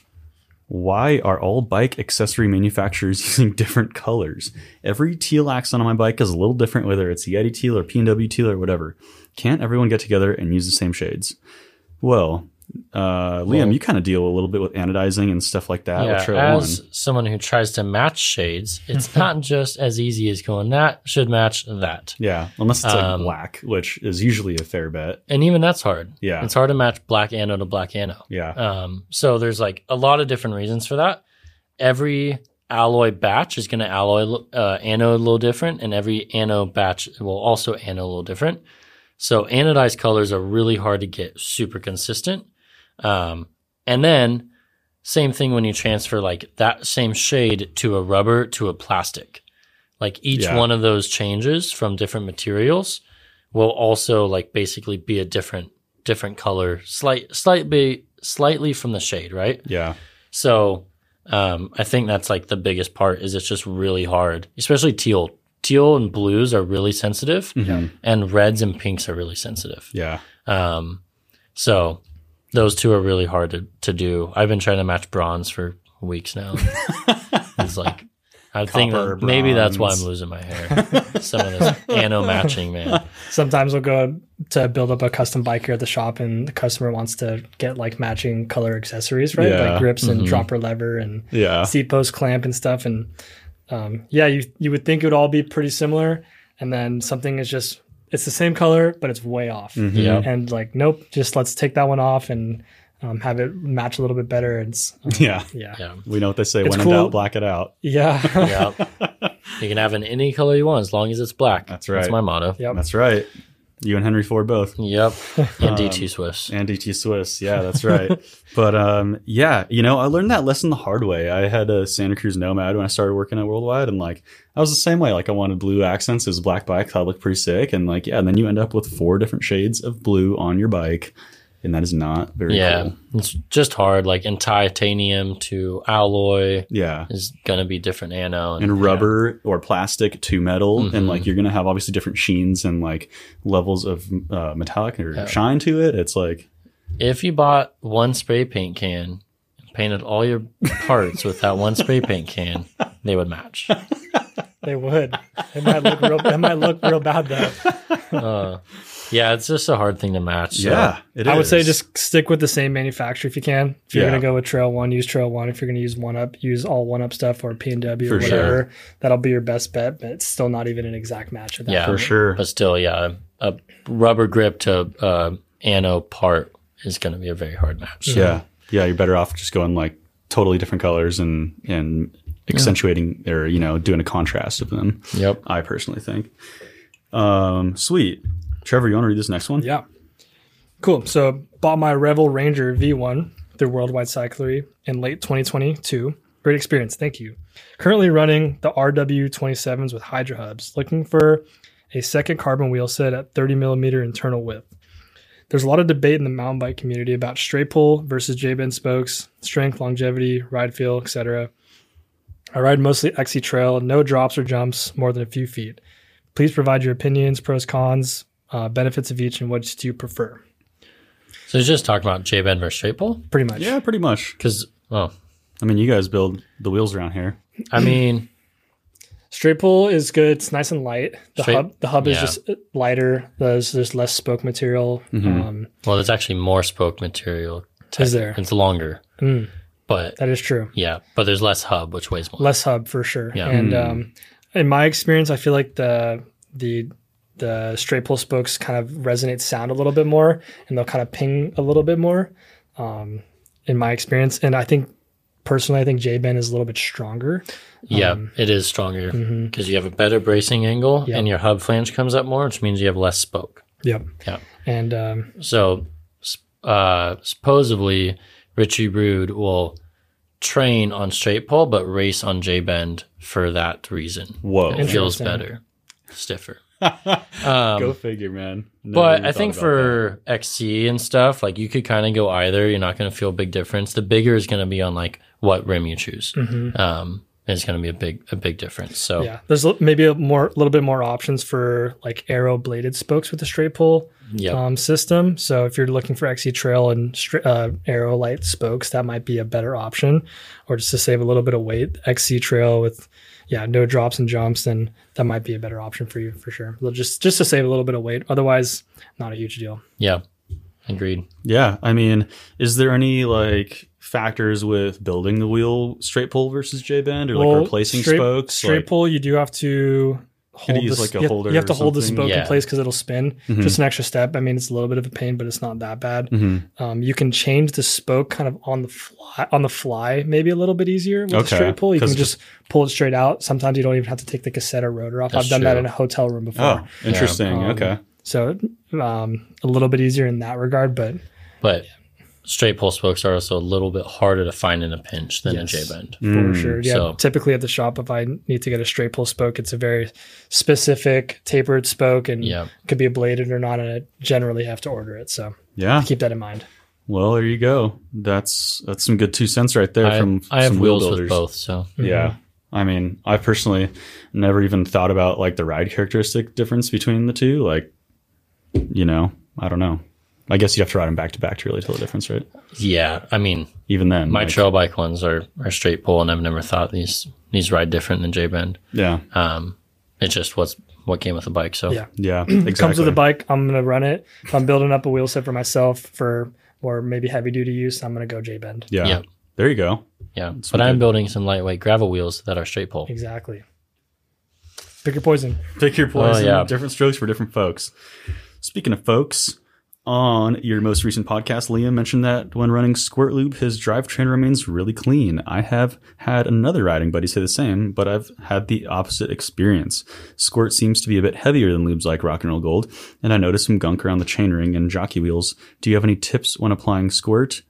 why are all bike accessory manufacturers using different colors? Every teal accent on my bike is a little different, whether it's Yeti teal or P&W teal or whatever. Can't everyone get together and use the same shades? Well, Liam, you kind of deal a little bit with anodizing and stuff like that. Yeah, as someone who tries to match shades, it's not just as easy as going, that should match that. Yeah, unless it's like black, which is usually a fair bet. And even that's hard. Yeah. It's hard to match black anode to black anode. Yeah. So there's like a lot of different reasons for that. Every alloy batch is going to alloy anode a little different, and every anode batch will also anode a little different. So anodized colors are really hard to get super consistent. And then same thing when you transfer like that same shade to a rubber to a plastic. Like each one of those changes from different materials will also like basically be a different color, slightly from the shade, right? Yeah. So I think that's like the biggest part is it's just really hard, especially teal. Teal and blues are really sensitive, and reds and pinks are really sensitive. Yeah. So those two are really hard to do. I've been trying to match bronze for weeks now. It's like I think that maybe that's why I'm losing my hair. Some of this anno matching, man. Sometimes we'll go to build up a custom bike here at the shop, and the customer wants to get like matching color accessories, right? Yeah. Like grips and dropper lever and seat post clamp and stuff. And you would think it would all be pretty similar, and then something is just it's the same color, but it's way off. Yeah. And like, nope, just let's take that one off and have it match a little bit better. It's Yeah. We know what they say. It's When cool. in doubt, black it out. Yeah. Yeah. You can have in any color you want as long as it's black. That's right. That's my motto. Yep. That's right. You and Henry Ford both. Yep. And DT Swiss. And DT Swiss. Yeah, that's right. But I learned that lesson the hard way. I had a Santa Cruz Nomad when I started working at Worldwide, and like I was the same way. Like I wanted blue accents. It was a black bike. Thought it looked pretty sick. And like, and then you end up with 4 different shades of blue on your bike. And that is not very cool. It's just hard. Like in titanium to alloy is going to be different anode. And rubber or plastic to metal. And like you're going to have obviously different sheens and like levels of metallic or shine to it. It's like. If you bought one spray paint can and painted all your parts with that one spray paint can, they would match. They would. It might look real bad though. Yeah, it's just a hard thing to match. So. Yeah, it is. I would say just stick with the same manufacturer if you can. If you're going to go with Trail 1, use Trail 1. If you're going to use 1UP, use all 1UP stuff or P&W or whatever. Sure. That'll be your best bet, but it's still not even an exact match. At that for point. sure. But still, a rubber grip to anno part is going to be a very hard match. So. Yeah. Yeah, you're better off just going like totally different colors and accentuating or, doing a contrast of them. Yep. I personally think. Sweet. Trevor, you want to read this next one? Yeah. Cool. So bought my Revel Ranger V1 through Worldwide Cyclery in late 2022. Great experience. Thank you. Currently running the RW27s with Hydra hubs. Looking for a second carbon wheel set at 30 millimeter internal width. There's a lot of debate in the mountain bike community about straight pull versus J-bend spokes, strength, longevity, ride feel, etc. I ride mostly XC Trail, no drops or jumps more than a few feet. Please provide your opinions, pros, cons, benefits of each, and what do you prefer? So it's just talking about J-bend versus straight pull? Pretty much. Yeah, pretty much. Because, you guys build the wheels around here. I mean... Straight pull is good. It's nice and light. The hub is just lighter. There's less spoke material. Well, there's actually more spoke material. Is there? It's longer. But that is true. Yeah, but there's less hub, which weighs more. Less hub for sure. Yeah. And in my experience, I feel like the straight pull spokes kind of resonate sound a little bit more, and they'll kind of ping a little bit more. In my experience, and I think J-bend is a little bit stronger. Yeah, it is stronger because you have a better bracing angle and your hub flange comes up more, which means you have less spoke. Yep. Yeah. And so supposedly Richie Rude will train on straight pull but race on J-bend for that reason. Whoa. It feels better, stiffer. Go figure, man. But I think for XC and stuff, like you could kind of go either. You're not going to feel a big difference. The bigger is going to be on like what rim you choose. It's going to be a big difference. So yeah, there's maybe a little bit more options for like arrow bladed spokes with the straight pull system. So if you're looking for XC Trail and arrow light spokes, that might be a better option. Or just to save a little bit of weight, XC Trail with no drops and jumps, then that might be a better option for you for sure. Just to save a little bit of weight. Otherwise, not a huge deal. Yeah, agreed. Yeah, is there any like factors with building the wheel straight pull versus J-bend or like replacing spokes? Straight pull, you do have to hold use, this. like, a holder you have to or hold the something? spoke Yeah. in place because it'll spin. Just an extra step. I mean, it's a little bit of a pain, but it's not that bad. You can change the spoke kind of on the fly, maybe a little bit easier with a Okay. straight pull. You can 'Cause just pull it straight out. Sometimes you don't even have to take the cassette or rotor off. That's I've done that true. in a hotel room before. Oh, interesting. Yeah. Okay. So a little bit easier in that regard, but But straight pull spokes are also a little bit harder to find in a pinch than Yes. a J-bend. for sure. Yeah. So- Typically at the shop, if I need to get a straight pull spoke, it's a very specific tapered spoke and Yeah. it could be ablated or not. And I generally have to order it. So Yeah. keep that in mind. Well, there you go. That's some good 2 cents right there from I have some wheel wheels builders. with both, so Yeah. I mean, I personally never even thought about like the ride characteristic difference between the two. Like, you know, I don't know. I guess you have to ride them back to back to really tell the difference, right? yeah. I mean, Even then, my like, trail bike ones are straight pull, and I've never thought these ride different than J-bend. yeah, It's just what came with the bike. So Yeah. yeah, exactly. Comes with a bike. I'm going to run it. If I'm building up a wheel set for myself for more maybe heavy duty use, I'm going to go J-bend. Yeah. Yeah. There you go. yeah. That's But I'm good. building some lightweight gravel wheels that are straight pull. Exactly. Pick your poison. Pick your poison. yeah. Different strokes for different folks. Speaking of folks, on your most recent podcast, Liam mentioned that when running Squirt Lube, his drivetrain remains really clean. I have had another riding buddy say the same, but I've had the opposite experience. Squirt seems to be a bit heavier than lubes like Rock and Roll Gold, and I noticed some gunk around the chainring and jockey wheels. Do you have any tips when applying Squirt?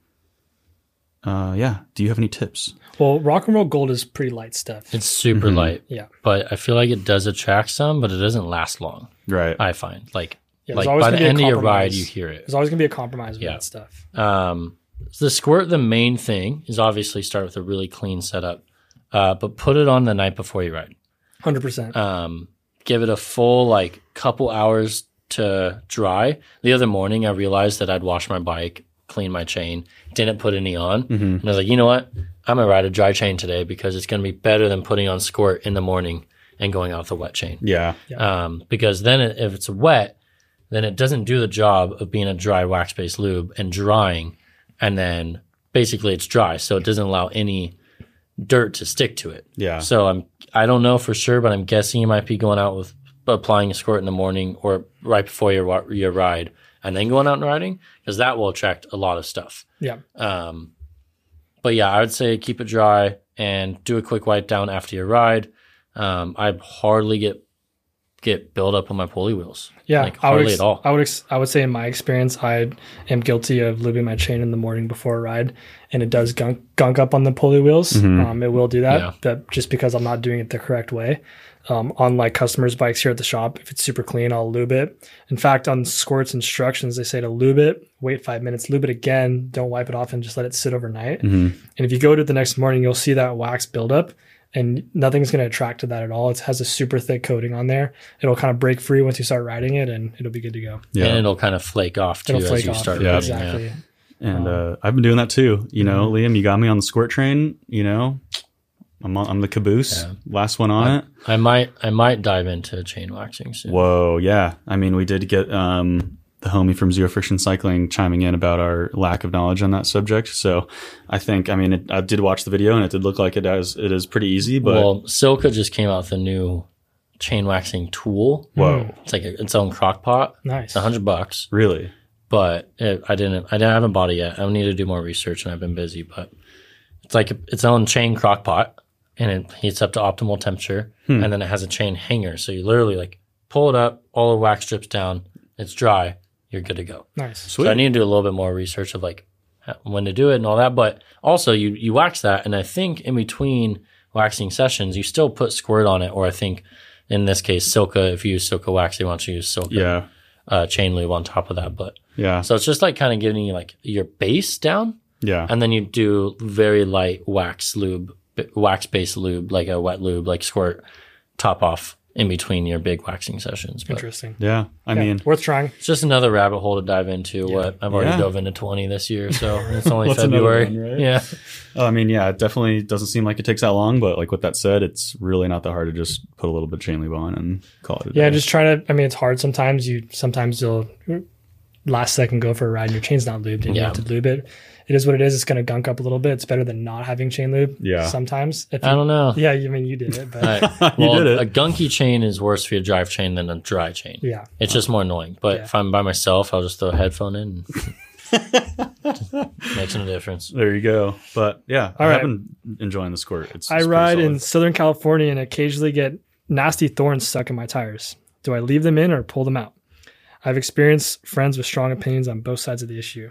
Yeah. Do you have any tips? Well, Rock and Roll Gold is pretty light stuff. It's super light, Yeah. but I feel like it does attract some, but it doesn't last long. Right. I find like Yeah, there's like always by gonna the be a end of your ride, compromise. you hear it. There's always going to be a compromise with Yeah. that stuff. The Squirt, the main thing is obviously start with a really clean setup, but put it on the night before you ride. 100%. Give it a full like couple hours to dry. The other morning, I realized that I'd washed my bike, cleaned my chain, didn't put any on, and I was like, you know what? I'm gonna ride a dry chain today because it's gonna be better than putting on Squirt in the morning and going out the wet chain. Yeah. Because then if it's wet, then it doesn't do the job of being a dry wax-based lube and drying, and then basically it's dry, so it doesn't allow any dirt to stick to it. Yeah. So I don't know for sure, but I'm guessing you might be going out with applying a Squirt in the morning or right before your ride, and then going out and riding, because that will attract a lot of stuff. Yeah. But yeah, I would say keep it dry and do a quick wipe down after your ride. I hardly get build up on my pulley wheels. Yeah, like hardly at all. I would say in my experience, I am guilty of lubing my chain in the morning before a ride, and it does gunk up on the pulley wheels. It will do that, Yeah. but just because I'm not doing it the correct way. On like customers' bikes here at the shop, if it's super clean, I'll lube it. In fact, on Squirt's instructions, they say to lube it, wait 5 minutes, lube it again, don't wipe it off, and just let it sit overnight. And if you go to it the next morning, you'll see that wax buildup. And nothing's going to attract to that at all. It has a super thick coating on there. It'll kind of break free once you start riding it, and it'll be good to go. Yeah. And it'll kind of flake off too It'll as flake you off. start Yeah. riding. Exactly. And I've been doing that too. You know, Liam, you got me on the Squirt train. You know, I'm the caboose. Yeah. Last one on it. I might dive into chain waxing soon. Whoa, yeah. I mean, we did get the homie from Zero Friction Cycling chiming in about our lack of knowledge on that subject. So I think, I mean, I did watch the video and it did look like it is pretty easy, but Well, Silka just came out with a new chain waxing tool. whoa, It's like its own crock pot. Nice. It's $100, really? but I haven't bought it yet. I need to do more research and I've been busy, but it's like its own chain crock pot and it heats up to optimal temperature. And then it has a chain hanger. So you literally like pull it up, all the wax drips down, it's dry, you're good to go. Nice. Sweet. So I need to do a little bit more research of like when to do it and all that. But also you wax that, and I think in between waxing sessions, you still put Squirt on it, or I think in this case, Silka, if you use Silka wax, they want you to use Silka chain lube on top of that. But Yeah. so it's just like kind of getting you like your base down, Yeah. and then you do very light wax-based lube, like a wet lube, like Squirt, top off in between your big waxing sessions. But Interesting. Yeah. I Yeah, mean, worth trying. it's just another rabbit hole to dive into. What I've already Yeah. dove into 20 this year, so it's only What's another February. one, right? Yeah, it definitely doesn't seem like it takes that long, but like with that said, it's really not that hard to just put a little bit of chain lube on and call it a Yeah, day. just try to. I mean, it's hard sometimes. Sometimes you'll last second go for a ride and your chain's not lubed and you have to lube it. It is what it is. It's going to gunk up a little bit. It's better than not having chain lube. Yeah. Sometimes. I don't know. Yeah, I mean, you did it. But You did it. A gunky chain is worse for your drive chain than a dry chain. yeah. It's just more annoying. But if I'm by myself, I'll just throw a headphone in. And makes no difference. There you go. But yeah, All I right. have been enjoying the squirt. It's I pretty ride in solid. Southern California and occasionally get nasty thorns stuck in my tires. Do I leave them in or pull them out? I've experienced friends with strong opinions on both sides of the issue.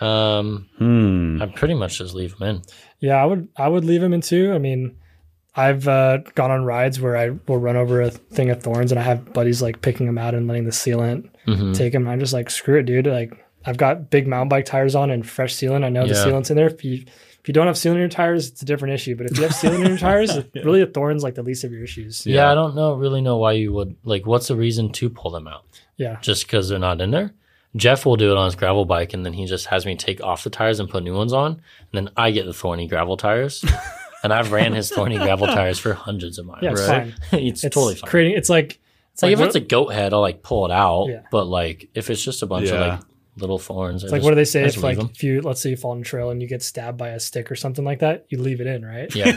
I pretty much just leave them in. Yeah, I would leave them in too. I mean, I've gone on rides where I will run over a thing of thorns and I have buddies like picking them out and letting the sealant take them. And I'm just like, screw it, dude. Like I've got big mountain bike tires on and fresh sealant. I know the sealant's in there. If you don't have sealant in your tires, it's a different issue. But if you have sealant in your tires, really the thorn's like the least of your issues. Yeah, I don't really know why you would, like, what's the reason to pull them out? Yeah. Just because they're not in there? Jeff will do it on his gravel bike, and then he just has me take off the tires and put new ones on, and then I get the thorny gravel tires. And I've ran his thorny gravel tires for hundreds of miles. Yeah, it's Right. fine. it's totally fine. It's like if it's a goat head, I'll like pull it out. Yeah. But like if it's just a bunch of like little thorns, it's like, what do they say? If like if you, let's say you fall on a trail and you get stabbed by a stick or something like that, you leave it in, right? yeah,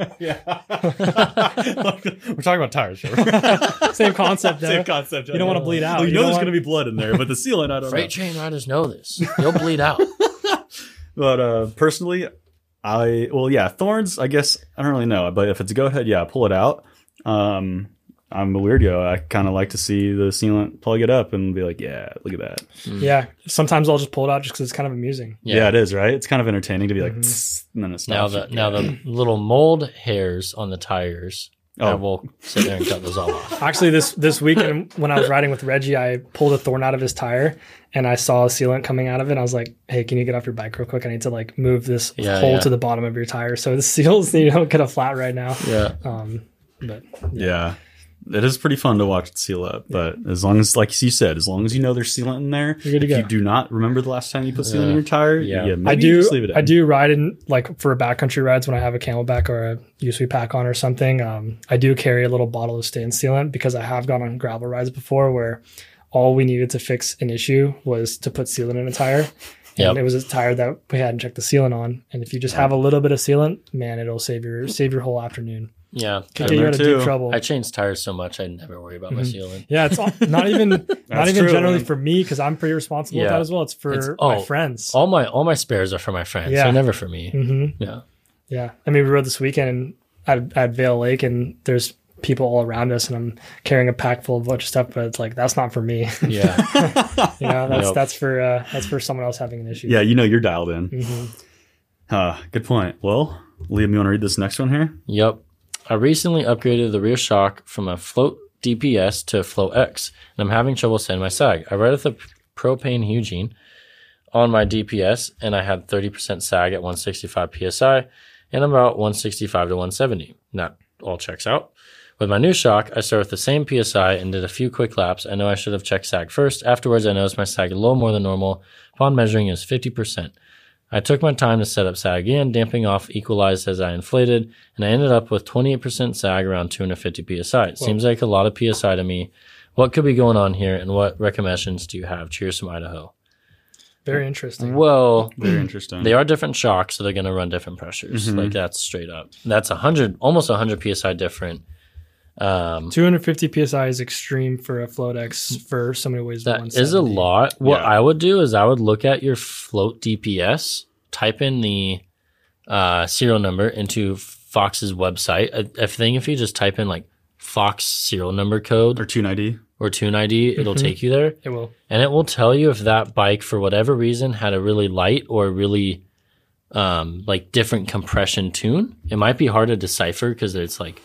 We're talking about tires. Sure. Same concept though. Same concept. You don't want to bleed out. Well, you know don't there's want- going to be blood in there, but the sealant, I don't freight know. train riders know this. You'll bleed out. But personally, thorns, I guess, I don't really know. But if it's a goat head, yeah, pull it out. I'm a weirdo. I kind of like to see the sealant plug it up and be like, yeah, look at that. Yeah. Sometimes I'll just pull it out just because it's kind of amusing. Yeah. It is, right? It's kind of entertaining to be like, "Tss," and then it Now stops. the little mold hairs on the tires. I will sit there and cut those all off. Actually, this weekend when I was riding with Reggie, I pulled a thorn out of his tire and I saw a sealant coming out of it. And I was like, hey, can you get off your bike real quick? I need to like move this hole to the bottom of your tire so the seals, you don't get a flat right now. Yeah. But Yeah. It is pretty fun to watch it seal up, but as long as, like you said, as long as you know there's sealant in there, you're good to go. if you do not remember the last time you put sealant in your tire, maybe I you just leave it in. I do ride in like for backcountry rides when I have a Camelback or a USP pack on or something. I do carry a little bottle of stain sealant because I have gone on gravel rides before where all we needed to fix an issue was to put sealant in a tire. And it was a tire that we hadn't checked the sealant on. And if you just have a little bit of sealant, man, it'll save your whole afternoon. Yeah. Could get you out of deep trouble. I change tires so much I never worry about my sealant. Yeah, it's not even true, generally man. for me because I'm pretty responsible with that as well. It's for my friends. All my spares are for my friends. Yeah. They're never for me. Mm-hmm. Yeah. Yeah. I mean, we rode this weekend at Vail Lake and there's people all around us and I'm carrying a pack full of a bunch of stuff, but it's like, that's not for me. Yeah. That's for someone else having an issue. Yeah, you know you're dialed in. Mm-hmm. Good point. Well, Liam, you want to read this next one here? Yep. I recently upgraded the rear shock from a Float DPS to a Float X, and I'm having trouble setting my sag. I ride with a Propane Hugene on my DPS, and I had 30% sag at 165 PSI, and about 165 to 170. That all checks out. With my new shock, I started with the same PSI and did a few quick laps. I know I should have checked sag first. Afterwards, I noticed my sag a little more than normal. Upon measuring, it was 50%. I took my time to set up sag again, damping off equalized as I inflated, and I ended up with 28% sag around 250 PSI. It seems like a lot of PSI to me. What could be going on here, and what recommendations do you have? Cheers from Idaho. Very interesting. Well, Very interesting. they are different shocks, so they're going to run different pressures. Like that's straight up. That's almost 100 PSI different. 250 PSI is extreme for a Float X for somebody who weighs That 170. is a lot. What Yeah. I would do is I would look at your Float DPS, type in the serial number into Fox's website. I think if you just type in like Fox serial number code or 290. or tune ID, it'll take you there. It will. And it will tell you if that bike, for whatever reason, had a really light or really like different compression tune. It might be hard to decipher because it's like,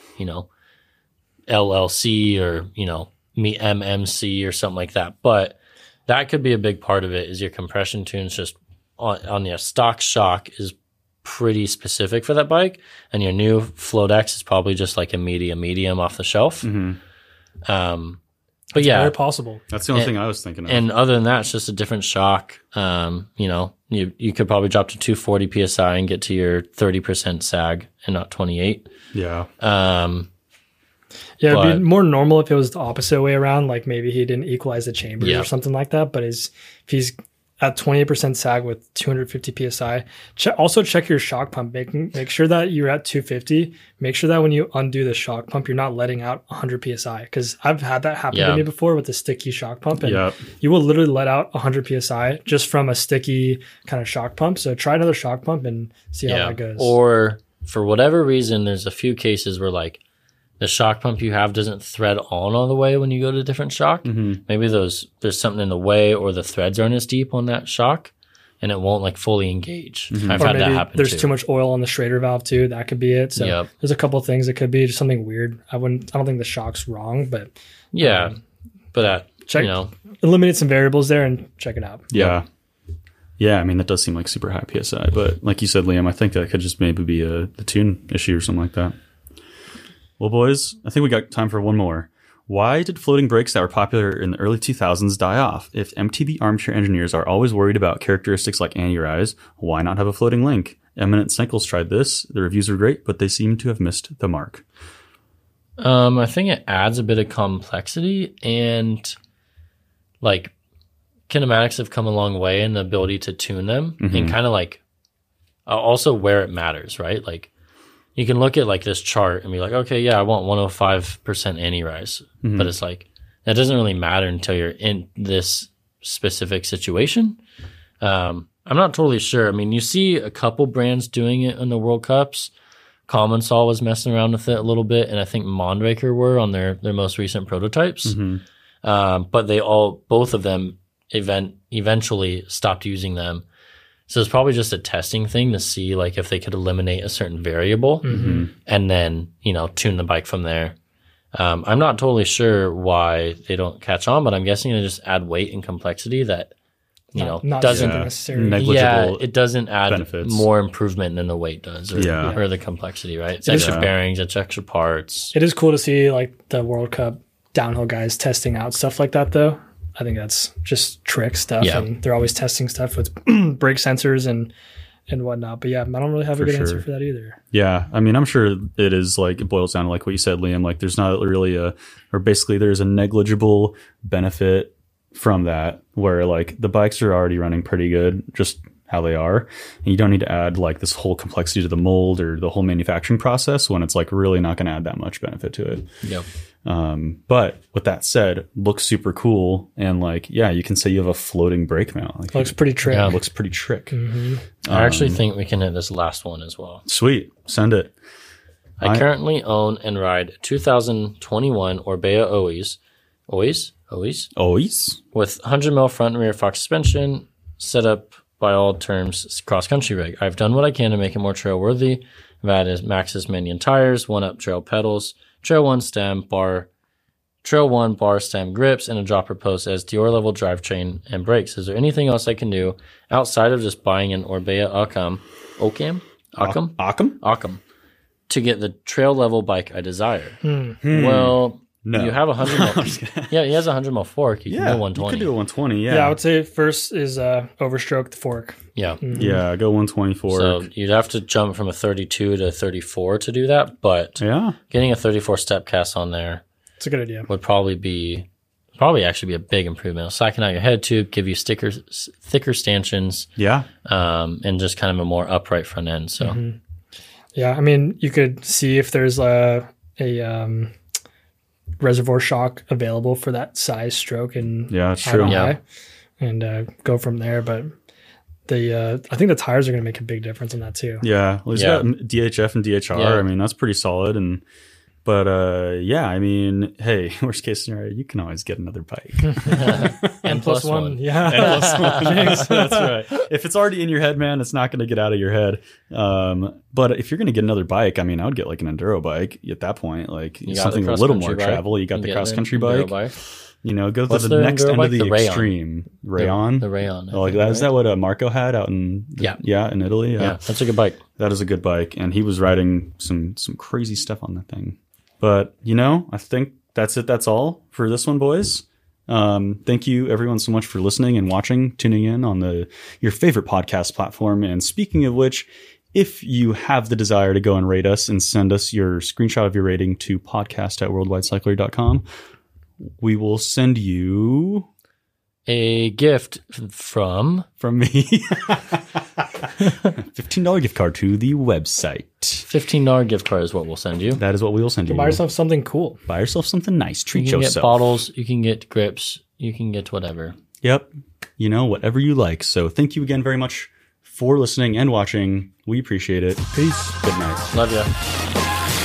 LLC or, MMC or something like that. But that could be a big part of it is your compression tunes just on the stock shock is pretty specific for that bike. And your new Float X is probably just like a medium off the shelf. But yeah, Very possible. That's the only thing I was thinking of. and other than that, it's just a different shock. You could probably drop to 240 PSI and get to your 30% sag and not 28. yeah. Yeah, But- it'd be more normal if it was the opposite way around. Like maybe he didn't equalize the chambers Yeah. or something like that. But if he's at 28% sag with 250 psi, also check your shock pump. Make sure that you're at 250. Make sure that when you undo the shock pump, you're not letting out 100 psi. Because I've had that happen to me before with the sticky shock pump, and Yep. you will literally let out 100 psi just from a sticky kind of shock pump. So try another shock pump and see how that goes. Or for whatever reason, there's a few cases where like the shock pump you have doesn't thread on all the way when you go to different shock. Maybe there's something in the way, or the threads aren't as deep on that shock, and it won't like fully engage. I've Or had that maybe happen. there's too. too much oil on the Schrader valve too. That could be it. So Yep. there's a couple of things it could be, just something weird. I don't think the shock's wrong, but Yeah, but check, you know, eliminate some variables there and check it out. Yeah. Yeah, I mean, that does seem like super high PSI, but like you said, Liam, I think that could just maybe be the tune issue or something like that. Well, boys, I think we got time for one more. Why did floating brakes that were popular in the early 2000s die off? If MTB armchair engineers are always worried about characteristics like anti-rise, why not have a floating link? Eminent Cycles tried this. The reviews were great, but they seem to have missed the mark. I think it adds a bit of complexity, and like kinematics have come a long way in the ability to tune them, and kind of like also where it matters, right? Like you can look at like this chart and be like, okay, yeah, I want 105% anti-rise, but it's like that doesn't really matter until you're in this specific situation. I'm not totally sure. I mean, you see a couple brands doing it in the World Cups. Commonsol was messing around with it a little bit, and I think Mondraker were on their most recent prototypes. But both of them eventually stopped using them. So it's probably just a testing thing to see like if they could eliminate a certain variable and then, tune the bike from there. I'm not totally sure why they don't catch on, but I'm guessing they just add weight and complexity that, Not doesn't super necessary. Negligible it doesn't add benefits. more improvement than the weight does or the complexity, right? It's extra Yeah. bearings, it's extra parts. It is cool to see like the World Cup downhill guys testing out stuff like that though. I think that's just trick stuff, and they're always testing stuff with brake sensors and whatnot. But yeah, I don't really have a good answer for that either. Yeah, I mean, I'm sure it is like, it boils down to like what you said, Liam, like there's not really there's a negligible benefit from that, where like the bikes are already running pretty good, just how they are. And you don't need to add like this whole complexity to the mold or the whole manufacturing process when it's like really not going to add that much benefit to it. Yep. But with that said, looks super cool. And like, yeah, you can say you have a floating brake mount. Like, Looks pretty trick. Yeah. it looks pretty trick. I actually think we can hit this last one as well. Sweet. Send it. I currently own and ride 2021 Orbea Ois Always. with 100 mil front and rear Fox suspension, set up by all terms cross-country rig. I've done what I can to make it more trail-worthy. I've added Maxxis Manion tires, 1-up trail pedals, Trail 1 stem, Trail 1 bar stem grips, and a dropper post as Dior level drivetrain and brakes. Is there anything else I can do outside of just buying an Orbea Occam to get the trail level bike I desire? Well, No. you have 100 mil. Yeah, he has a 100 mil fork. You can go You 120. could do a 120. Yeah, I would say first is overstroke the fork. Yeah. Yeah, go 124. So you'd have to jump from a 32 to 34 to do that, but yeah. getting a 34 step cast on there It's a good idea. would probably actually be a big improvement. It'll slacken out your head tube, give you thicker stanchions, Yeah. and just kind of a more upright front end. So Yeah, I mean, you could see if there's a reservoir shock available for that size stroke and Yeah, that's true. Yeah. and go from there. But I think the tires are going to make a big difference in that too. Yeah. Well, he's got DHF and DHR. Yeah. I mean, that's pretty solid. But yeah, I mean, hey, worst case scenario, you can always get another bike. and plus one. Yeah. That's right. If it's already in your head, man, it's not going to get out of your head. But if you're going to get another bike, I mean, I would get like an enduro bike at that point, like You got something the a little more cross-country bike. travel. You got You the get cross country enduro bike. You know, go What's to the the next enduro end bike? of the The Rayon. extreme. Rayon. The Rayon. I Oh, like think, that, right? is that what Marco had out in in Italy? Yeah, that's a good bike. That is a good bike, and he was riding some crazy stuff on that thing. But I think that's it. That's all for this one, boys. Thank you everyone so much for listening and watching, tuning in on your favorite podcast platform. And speaking of which, if you have the desire to go and rate us and send us your screenshot of your rating to podcast@worldwidecycler.com, we will send you a gift from me $15 gift card to the website. $15 gift card is what we'll send you. That is what we will send you. Buy yourself something cool. Buy yourself something nice. Treat You can yourself. get bottles, you can get grips, you can get whatever. Yep. Whatever you like. So thank you again very much for listening and watching. We appreciate it. Peace. Good night. Love ya.